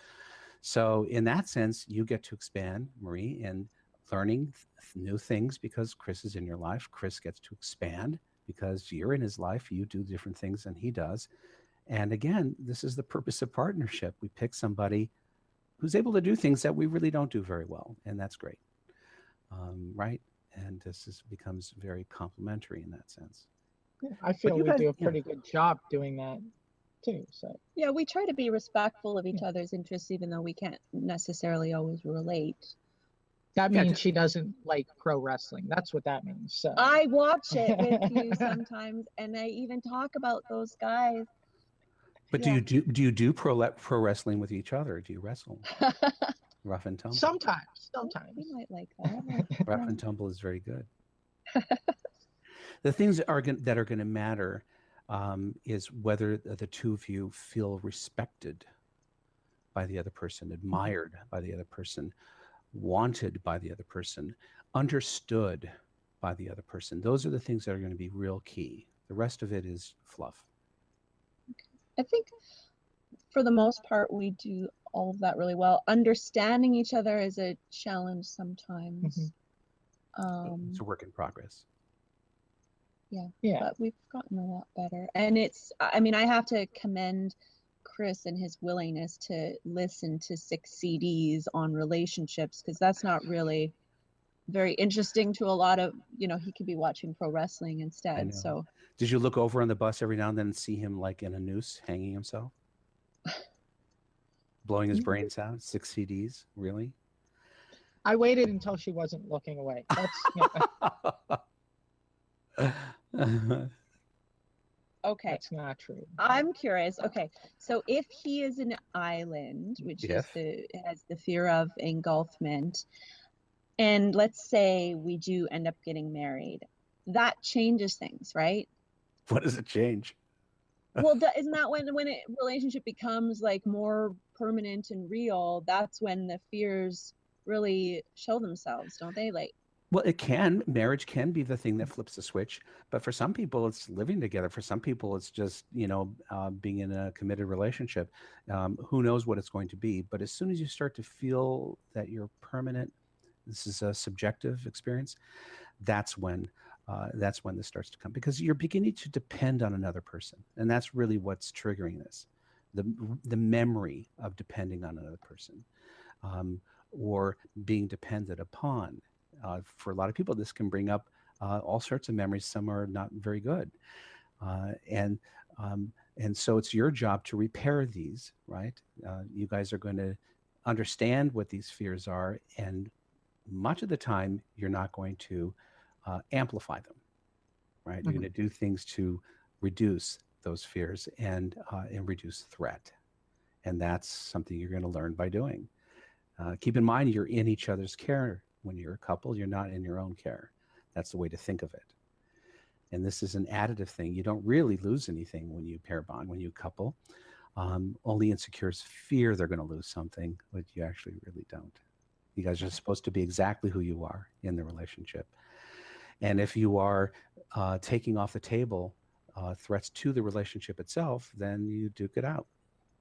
So in that sense, you get to expand, Marie, in learning th- new things because Chris is in your life. Chris gets to expand because you're in his life. You do different things than he does. And again, this is the purpose of partnership. We pick somebody who's able to do things that we really don't do very well, and that's great, um, right? And this is, becomes very complementary in that sense. Yeah, I feel you we guys- do a yeah. pretty good job doing that too. So Yeah, we try to be respectful of each other's interests, even though we can't necessarily always relate. that Yeah, means ju- she doesn't like pro wrestling. That's what that means. So I watch it with you sometimes, and I even talk about those guys. But do Yeah. you do do you do pro le- pro wrestling with each other? Do you wrestle rough and tumble? sometimes, sometimes. You might like that. Rough and tumble is very good. The things that are gon- that are going to matter um, is whether the the two of you feel respected by the other person, admired by the other person, wanted by the other person, understood by the other person. Those are the things that are going to be real key. The rest of it is fluff. I think for the most part, we do all of that really well. Understanding each other is a challenge sometimes. Um, It's a work in progress. yeah, Yeah. but we've gotten a lot better. And it's, I mean, I have to commend Chris and his willingness to listen to six C Ds on relationships, because that's not really very interesting to a lot of, you know, he could be watching pro wrestling I instead. know. So Did you look over on the bus every now and then and see him like in a noose hanging himself? Blowing his brains out? Six C Ds? Really? I waited until she wasn't looking away. That's yeah, okay, that's not true. I'm curious. Okay, so if he is an island, which Yes. is the has the fear of engulfment, and let's say we do end up getting married, that changes things, right? What does it change? Well, do- isn't that when when a relationship becomes like more permanent and real? That's when the fears really show themselves, don't they? Like, Well, it can. Marriage can be the thing that flips the switch, but for some people, it's living together. For some people, it's just, you know, uh, being in a committed relationship. Um, who knows what it's going to be? But as soon as you start to feel that you're permanent, this is a subjective experience. That's when, uh, that's when this starts to come, because you're beginning to depend on another person, and that's really what's triggering this, the the memory of depending on another person, um, or being dependent upon. Uh, for a lot of people, this can bring up uh, all sorts of memories. Some are not very good, uh, and um, and so it's your job to repair these. Right? Uh, you guys are going to understand what these fears are, and much of the time, you're not going to uh, amplify them. Right? You're Mhm. going to do things to reduce those fears and uh, and reduce threat, and that's something you're going to learn by doing. Uh, keep in mind, you're in each other's care. When you're a couple, you're not in your own care. That's the way to think of it. And this is an additive thing. You don't really lose anything when you pair bond, when you couple. Um, only insecures fear they're going to lose something, but you actually really don't. You guys are supposed to be exactly who you are in the relationship. And if you are uh, taking off the table uh, threats to the relationship itself, then you duke it out.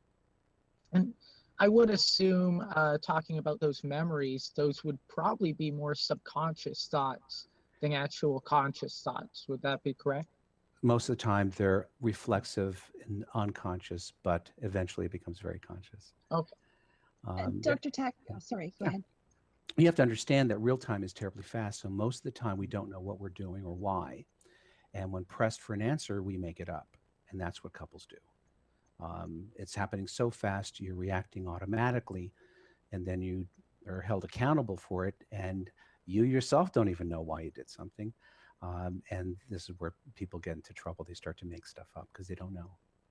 And I would assume, uh, talking about those memories, those would probably be more subconscious thoughts than actual conscious thoughts. Would that be correct? Most of the time, they're reflexive and unconscious, but eventually it becomes very conscious. Okay. Uh, Um, Doctor Tack, oh, sorry, go Yeah. ahead. you have to understand that real time is terribly fast. So most of the time, we don't know what we're doing or why. And when pressed for an answer, we make it up. And that's what couples do. Um, it's happening so fast, you're reacting automatically, and then you are held accountable for it. And you yourself don't even know why you did something. Um, and this is where people get into trouble. They start to make stuff up because they don't know.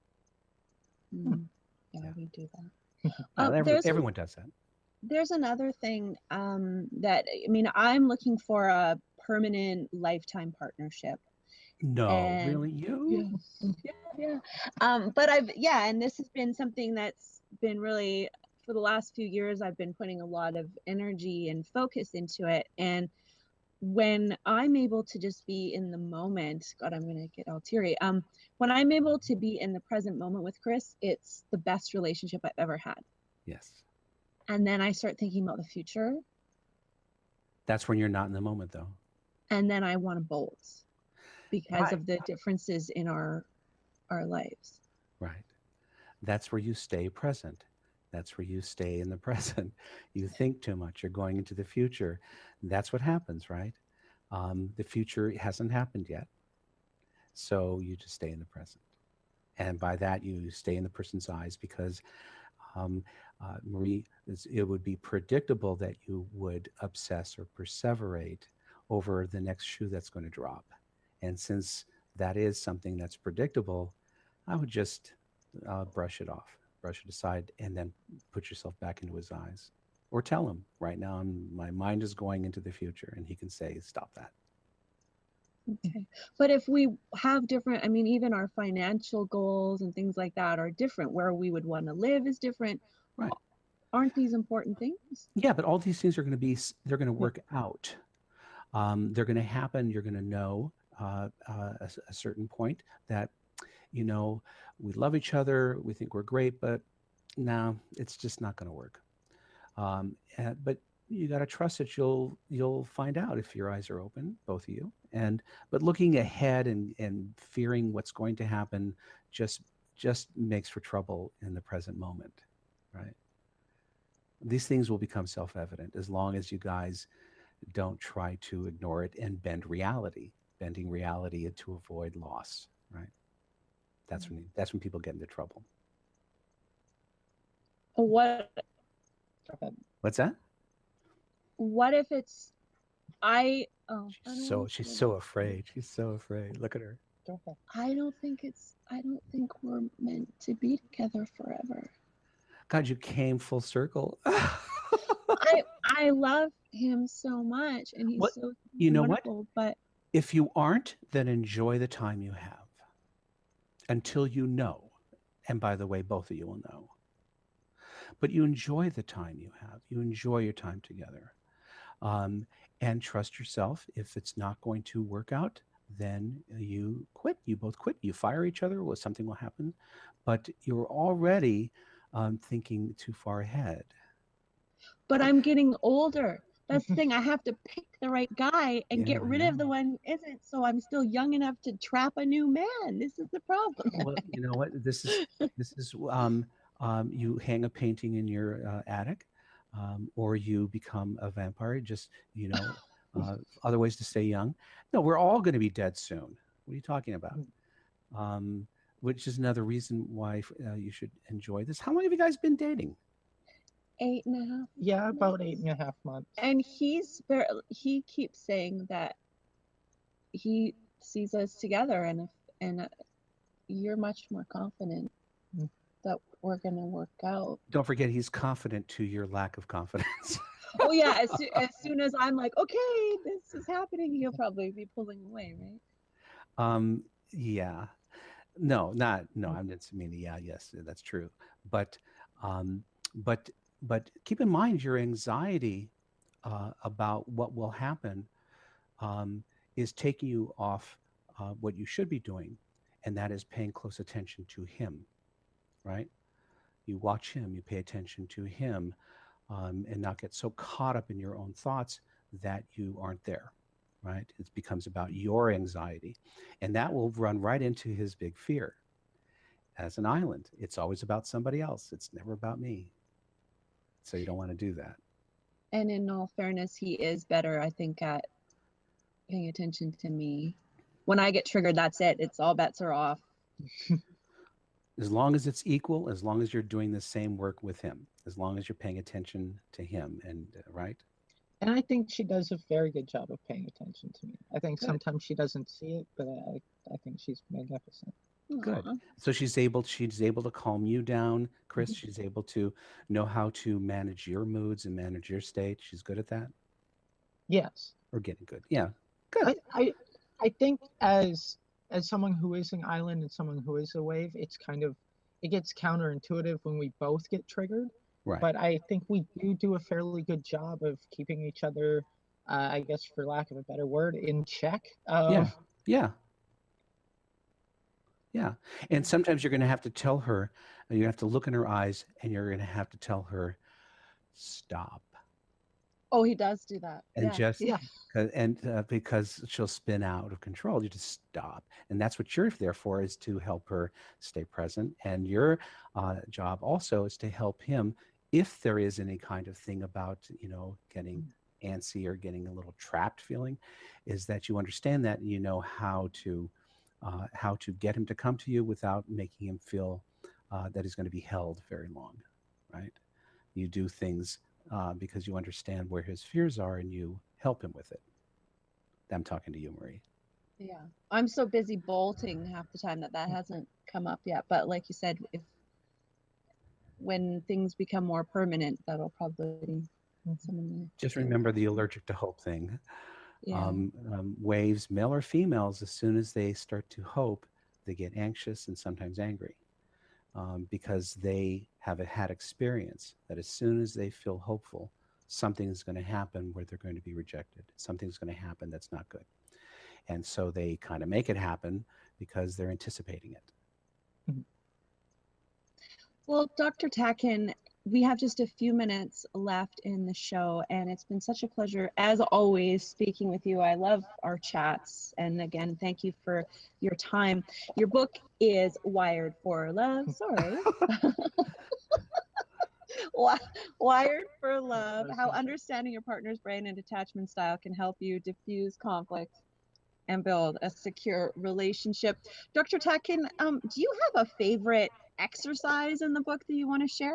Mm, yeah, we do that. Uh, Um, every- there's a- everyone does that. There's another thing um, that, I mean, I'm looking for a permanent lifetime partnership. No, And- really, you? Yeah, yeah. Um, but I've, yeah, and this has been something that's been really, for the last few years, I've been putting a lot of energy and focus into it. And when I'm able to just be in the moment, God, I'm going to get all teary. Um, when I'm able to be in the present moment with Chris, it's the best relationship I've ever had. Yes. And then I start thinking about the future, That's when you're not in the moment, though. and then I want to bolt because Right. of the differences in our our lives. Right. That's where you stay present. That's where you stay in the present. You think too much. You're going into the future. That's what happens, right? Um, the future hasn't happened yet. So you just stay in the present. And by that, you stay in the person's eyes because, um, uh, Marie, it's- it would be predictable that you would obsess or perseverate over the next shoe that's going to drop. And since that is something that's predictable, I would just uh, brush it off, brush it aside, and then put yourself back into his eyes. Or tell him, right now, I'm, my mind is going into the future, and he can say, stop that. Okay. But if we have different, I mean, even our financial goals and things like that are different. Where we would want to live is different. Right. Aren't these important things? Yeah, but all these things are going to be, s- they're going to work out. Um, they're going to happen. You're going to know uh, uh, a, s- a certain point that, you know, we love each other. We think we're great, but no, it's just not going to work. Um, and, but you got to trust that you'll you'll find out if your eyes are open, both of you. And but looking ahead and and fearing what's going to happen just just makes for trouble in the present moment, right? These things will become self-evident as long as you guys don't try to ignore it and bend reality, bending reality to avoid loss, right? That's when that's when people get into trouble. What What's that? what if it's I oh I don't So wanna she's say so that. afraid. She's so afraid. Look at her. I don't think it's I don't think we're meant to be together forever. God, you came full circle. I I love him so much and he's What- so you know what? wonderful, but If you aren't, then enjoy the time you have until you know. And by the way, both of you will know. But you enjoy the time you have. You enjoy your time together. Um, and trust yourself. If it's not going to work out, then you quit. You both quit. You fire each other. Well, something will happen. But you're already um, thinking too far ahead. but I'm getting older. That's the thing. I have to pick the right guy and Yeah, get I rid of the one who isn't. So I'm still young enough to trap a new man. This is the problem. Well, you know what? This is this is um, um, you hang a painting in your uh, attic, um, or you become a vampire. Just you know, uh, other ways to stay young. No, we're all going to be dead soon. What are you talking about? Um, which is another reason why uh, you should enjoy this. How long have you guys been dating? Eight and a half. Yeah, about eight and a half months. And he's very, he keeps saying that he sees us together, and if, and uh, you're much more confident Mm. that we're gonna work out. Don't forget, he's confident to your lack of confidence. Oh yeah, as, soo- as soon as I'm like, okay, this is happening, he'll probably be pulling away, right? Um, yeah, no, not no. I didn't mean yeah, yes, that's true. But, um, but, but keep in mind your anxiety uh, about what will happen um, is taking you off uh, what you should be doing, and that is paying close attention to him. Right? You watch him, you pay attention to him, um, and not get so caught up in your own thoughts that you aren't there. Right? It becomes about your anxiety. And that will run right into his big fear. As an island, it's always about somebody else. It's never about me. So you don't want to do that. And in all fairness, he is better, I think, at paying attention to me. When I get triggered, that's it. It's all bets are off. As long as it's equal, as long as you're doing the same work with him, as long as you're paying attention to him, and uh, right? And I think she does a very good job of paying attention to me. I think Good. sometimes she doesn't see it, but I, I think she's magnificent. Good. Aw. So she's able she's able to calm you down, Chris. She's able to know how to manage your moods and manage your state. She's good at that. Yes. Or getting good. Yeah. I, I I think as as someone who is an island and someone who is a wave, it's kind of it gets counterintuitive when we both get triggered. Right. But I think we do do a fairly good job of keeping each other, uh, I guess, for lack of a better word, in check. Um, Yeah. Yeah. Yeah. And sometimes you're going to have to tell her, you have to look in her eyes, and you're going to have to tell her, stop. Oh, he does do that. And yeah. just, Yeah. uh, and uh, because she'll spin out of control, you just stop. And that's what you're there for, is to help her stay present. And your uh, job also is to help him if there is any kind of thing about, you know, getting antsy or getting a little trapped feeling, is that you understand that and you know how to uh, how to get him to come to you without making him feel uh, that he's going to be held very long, right? You do things uh, because you understand where his fears are and you help him with it. I'm talking to you, Marie. Yeah. I'm so busy bolting half the time that that hasn't come up yet. But like you said, if when things become more permanent, that'll probably be something. Just remember the allergic to hope thing. Yeah. Um, um, waves, male or females, as soon as they start to hope, they get anxious and sometimes angry um, because they have a, had experience that as soon as they feel hopeful, something is going to happen where they're going to be rejected. Something's going to happen that's not good. And so they kind of make it happen because they're anticipating it. Well, Doctor Tacken, we have just a few minutes left in the show, and it's been such a pleasure, as always, speaking with you. I love our chats. And again, thank you for your time. Your book is Wired for Love. Sorry. Wi- Wired for Love, how understanding your partner's brain and attachment style can help you diffuse conflict and build a secure relationship. Doctor Tatkin, um, do you have a favorite exercise in the book that you want to share?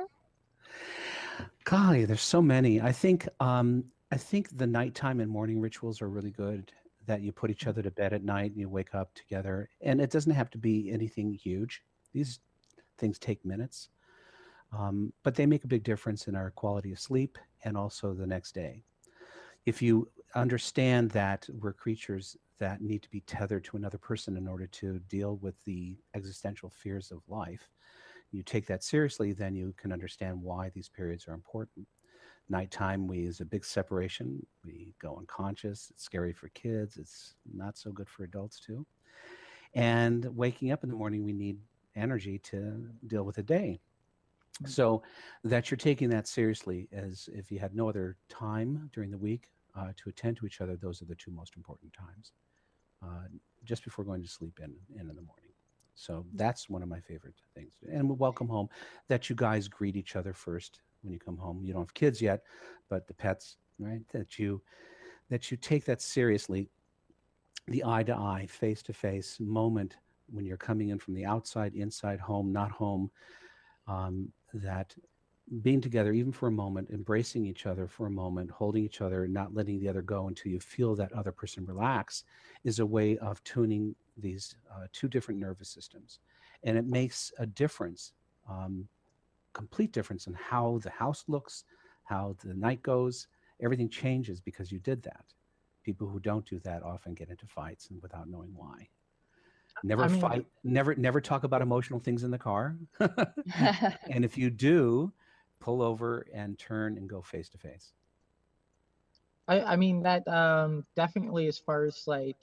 Golly, there's so many. I think um, I think the nighttime and morning rituals are really good. That you put each other to bed at night and you wake up together, and it doesn't have to be anything huge. These things take minutes, um, but they make a big difference in our quality of sleep and also the next day. If you understand that we're creatures that need to be tethered to another person in order to deal with the existential fears of life, you take that seriously, then you can understand why these periods are important. Nighttime, we is a big separation. We go unconscious. It's scary for kids. It's not so good for adults too. And waking up in the morning, we need energy to deal with the day. So that you're taking that seriously, as if you had no other time during the week uh, to attend to each other, those are the two most important times, uh, just before going to sleep and, and in the morning. So that's one of my favorite things. And we welcome home, that you guys greet each other first when you come home. You don't have kids yet, but the pets, right? That you that you take that seriously, the eye to eye, face to face moment when you're coming in from the outside, inside, home, not home, um, that being together, even for a moment, embracing each other for a moment, holding each other, not letting the other go until you feel that other person relax, is a way of tuning these uh, two different nervous systems. And it makes a difference, um, complete difference in how the house looks, how the night goes. Everything changes because you did that. People who don't do that often get into fights and without knowing why. Never I mean- fight, never, never talk about emotional things in the car. And if you do, pull over and turn and go face to face. I, I mean that um, definitely, as far as like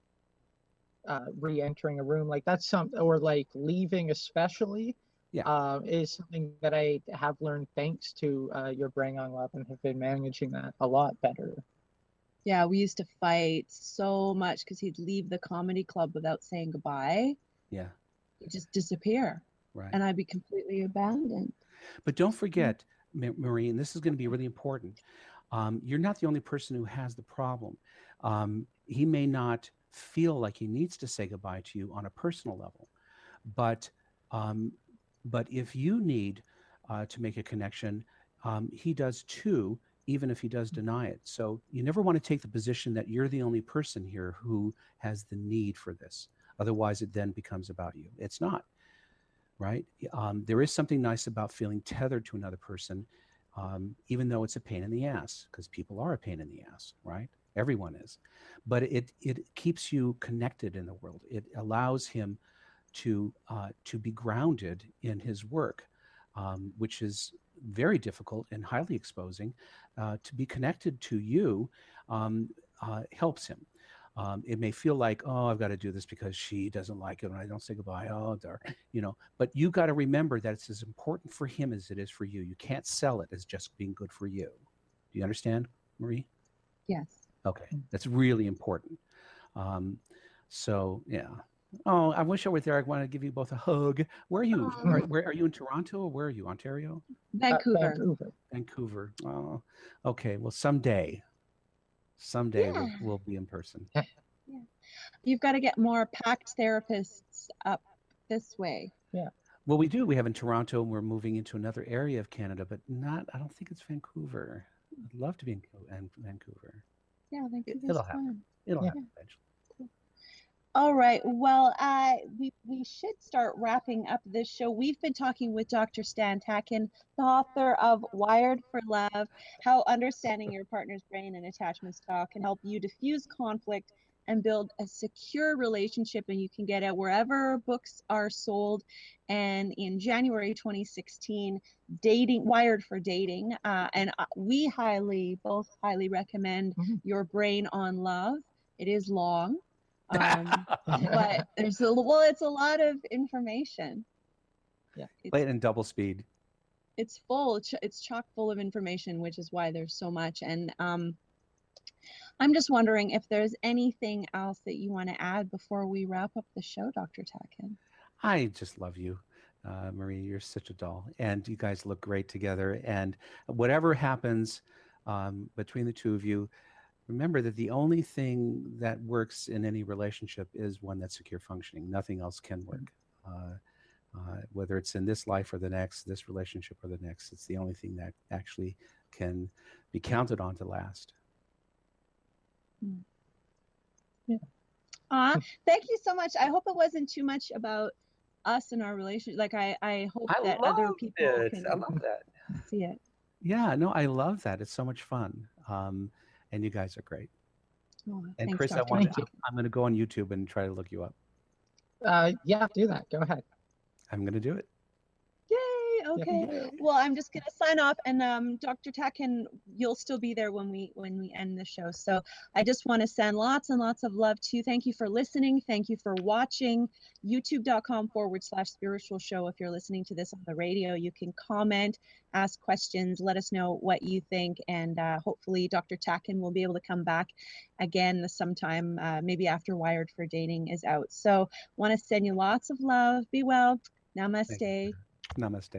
uh, re-entering a room, like that's something, or like leaving especially, Yeah. uh, is something that I have learned thanks to uh, your Bring on Love, and have been managing that a lot better. Yeah, we used to fight so much because he'd leave the comedy club without saying goodbye. Yeah. He'd just disappear. Right. And I'd be completely abandoned. But don't forget, Ma- Marie, and this is going to be really important. Um, you're not the only person who has the problem. Um, he may not feel like he needs to say goodbye to you on a personal level, but um, but if you need uh, to make a connection, um, he does too, even if he does deny it. So you never want to take the position that you're the only person here who has the need for this. Otherwise, it then becomes about you. It's not. Right? Um, there is something nice about feeling tethered to another person, um, even though it's a pain in the ass, because people are a pain in the ass, right? Everyone is. But it it keeps you connected in the world. It allows him to uh, to be grounded in his work, um, which is very difficult and highly exposing. Uh, to be connected to you um, uh, helps him. Um, it may feel like, oh, I've got to do this because she doesn't like it when I don't say goodbye. Oh, darn, you know. But you got to remember that it's as important for him as it is for you. You can't sell it as just being good for you. Do you understand, Marie? Yes. Okay, that's really important. Um, so yeah. Oh, I wish I were there. I want to give you both a hug. Where are you? Oh. Are, where are you in Toronto or where are you? Ontario? Vancouver. Vancouver. Vancouver. Oh, okay. Well, someday, someday we'll, Yeah. we'll be in person. Yeah. You've got to get more packed therapists up this way. Yeah. Well, we do. We have in Toronto, and we're moving into another area of Canada, but not. I don't think it's Vancouver. I'd love to be in Co- in Vancouver. Yeah, Vancouver's It'll happen. fun. It'll Yeah. happen eventually. All right. Well, uh, we, we should start wrapping up this show. We've been talking with Doctor Stan Tatkin, the author of Wired for Love, How Understanding Your Partner's Brain and Attachment Style Can Help You Diffuse Conflict and Build a Secure Relationship. And you can get it wherever books are sold. And in January twenty sixteen, dating Wired for Dating. Uh, and uh, we highly, both highly recommend Your Brain on Love. It is long. um but there's a well it's a lot of information. Yeah, play it in double speed. It's full it's, it's chock full of information, which is why there's so much. And um I'm just wondering if there's anything else that you want to add before we wrap up the show, Doctor Tatkin. I just love you. Uh, Marie, you're such a doll, and you guys look great together. And whatever happens um, between the two of you, remember that the only thing that works in any relationship is one that's secure functioning. Nothing else can work. Uh, uh, whether it's in this life or the next, this relationship or the next, it's the only thing that actually can be counted on to last. Yeah. Aw, thank you so much. I hope it wasn't too much about us and our relationship. Like I, I hope I that love other people it. can I love that. see it. Yeah, no, I love that. It's so much fun. Um, and you guys are great. Oh, And thanks, Chris, I Doctor want Thank you. I'm going to go on YouTube and try to look you up. Uh, yeah, do that. Go ahead. I'm going to do it. Yay! Okay. Well, I'm just gonna sign off, and um, Doctor Tacken, you'll still be there when we when we end the show. So I just want to send lots and lots of love to you. Thank you for listening. Thank you for watching. YouTube.com forward slash spiritual show. If you're listening to this on the radio, you can comment, ask questions, let us know what you think, and uh, hopefully Doctor Tacken will be able to come back again sometime, uh, maybe after Wired for Dating is out. So want to send you lots of love. Be well. Namaste. Namaste.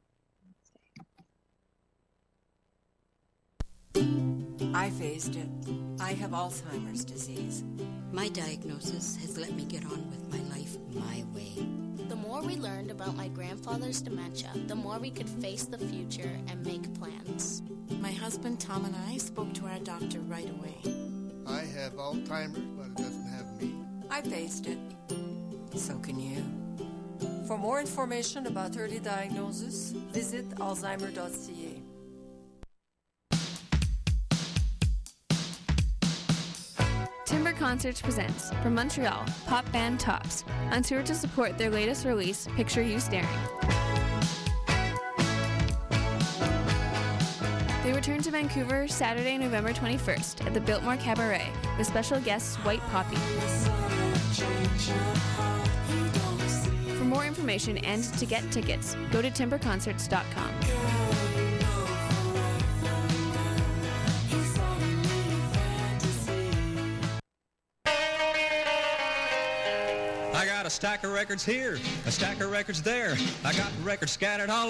I faced it. I have Alzheimer's disease. My diagnosis has let me get on with my life my way. The more we learned about my grandfather's dementia, the more we could face the future and make plans. My husband Tom and I spoke to our doctor right away. I have Alzheimer's, but it doesn't have me. I faced it. So can you. For more information about early diagnosis, visit alzheimer dot c a. Timber Concerts presents, from Montreal, pop band Tops, on tour to support their latest release, Picture You Staring. They return to Vancouver Saturday, November twenty-first at the Biltmore Cabaret with special guests White Poppy. For more information and to get tickets, go to timber concerts dot com. I got a stack of records here, a stack of records there. I got records scattered all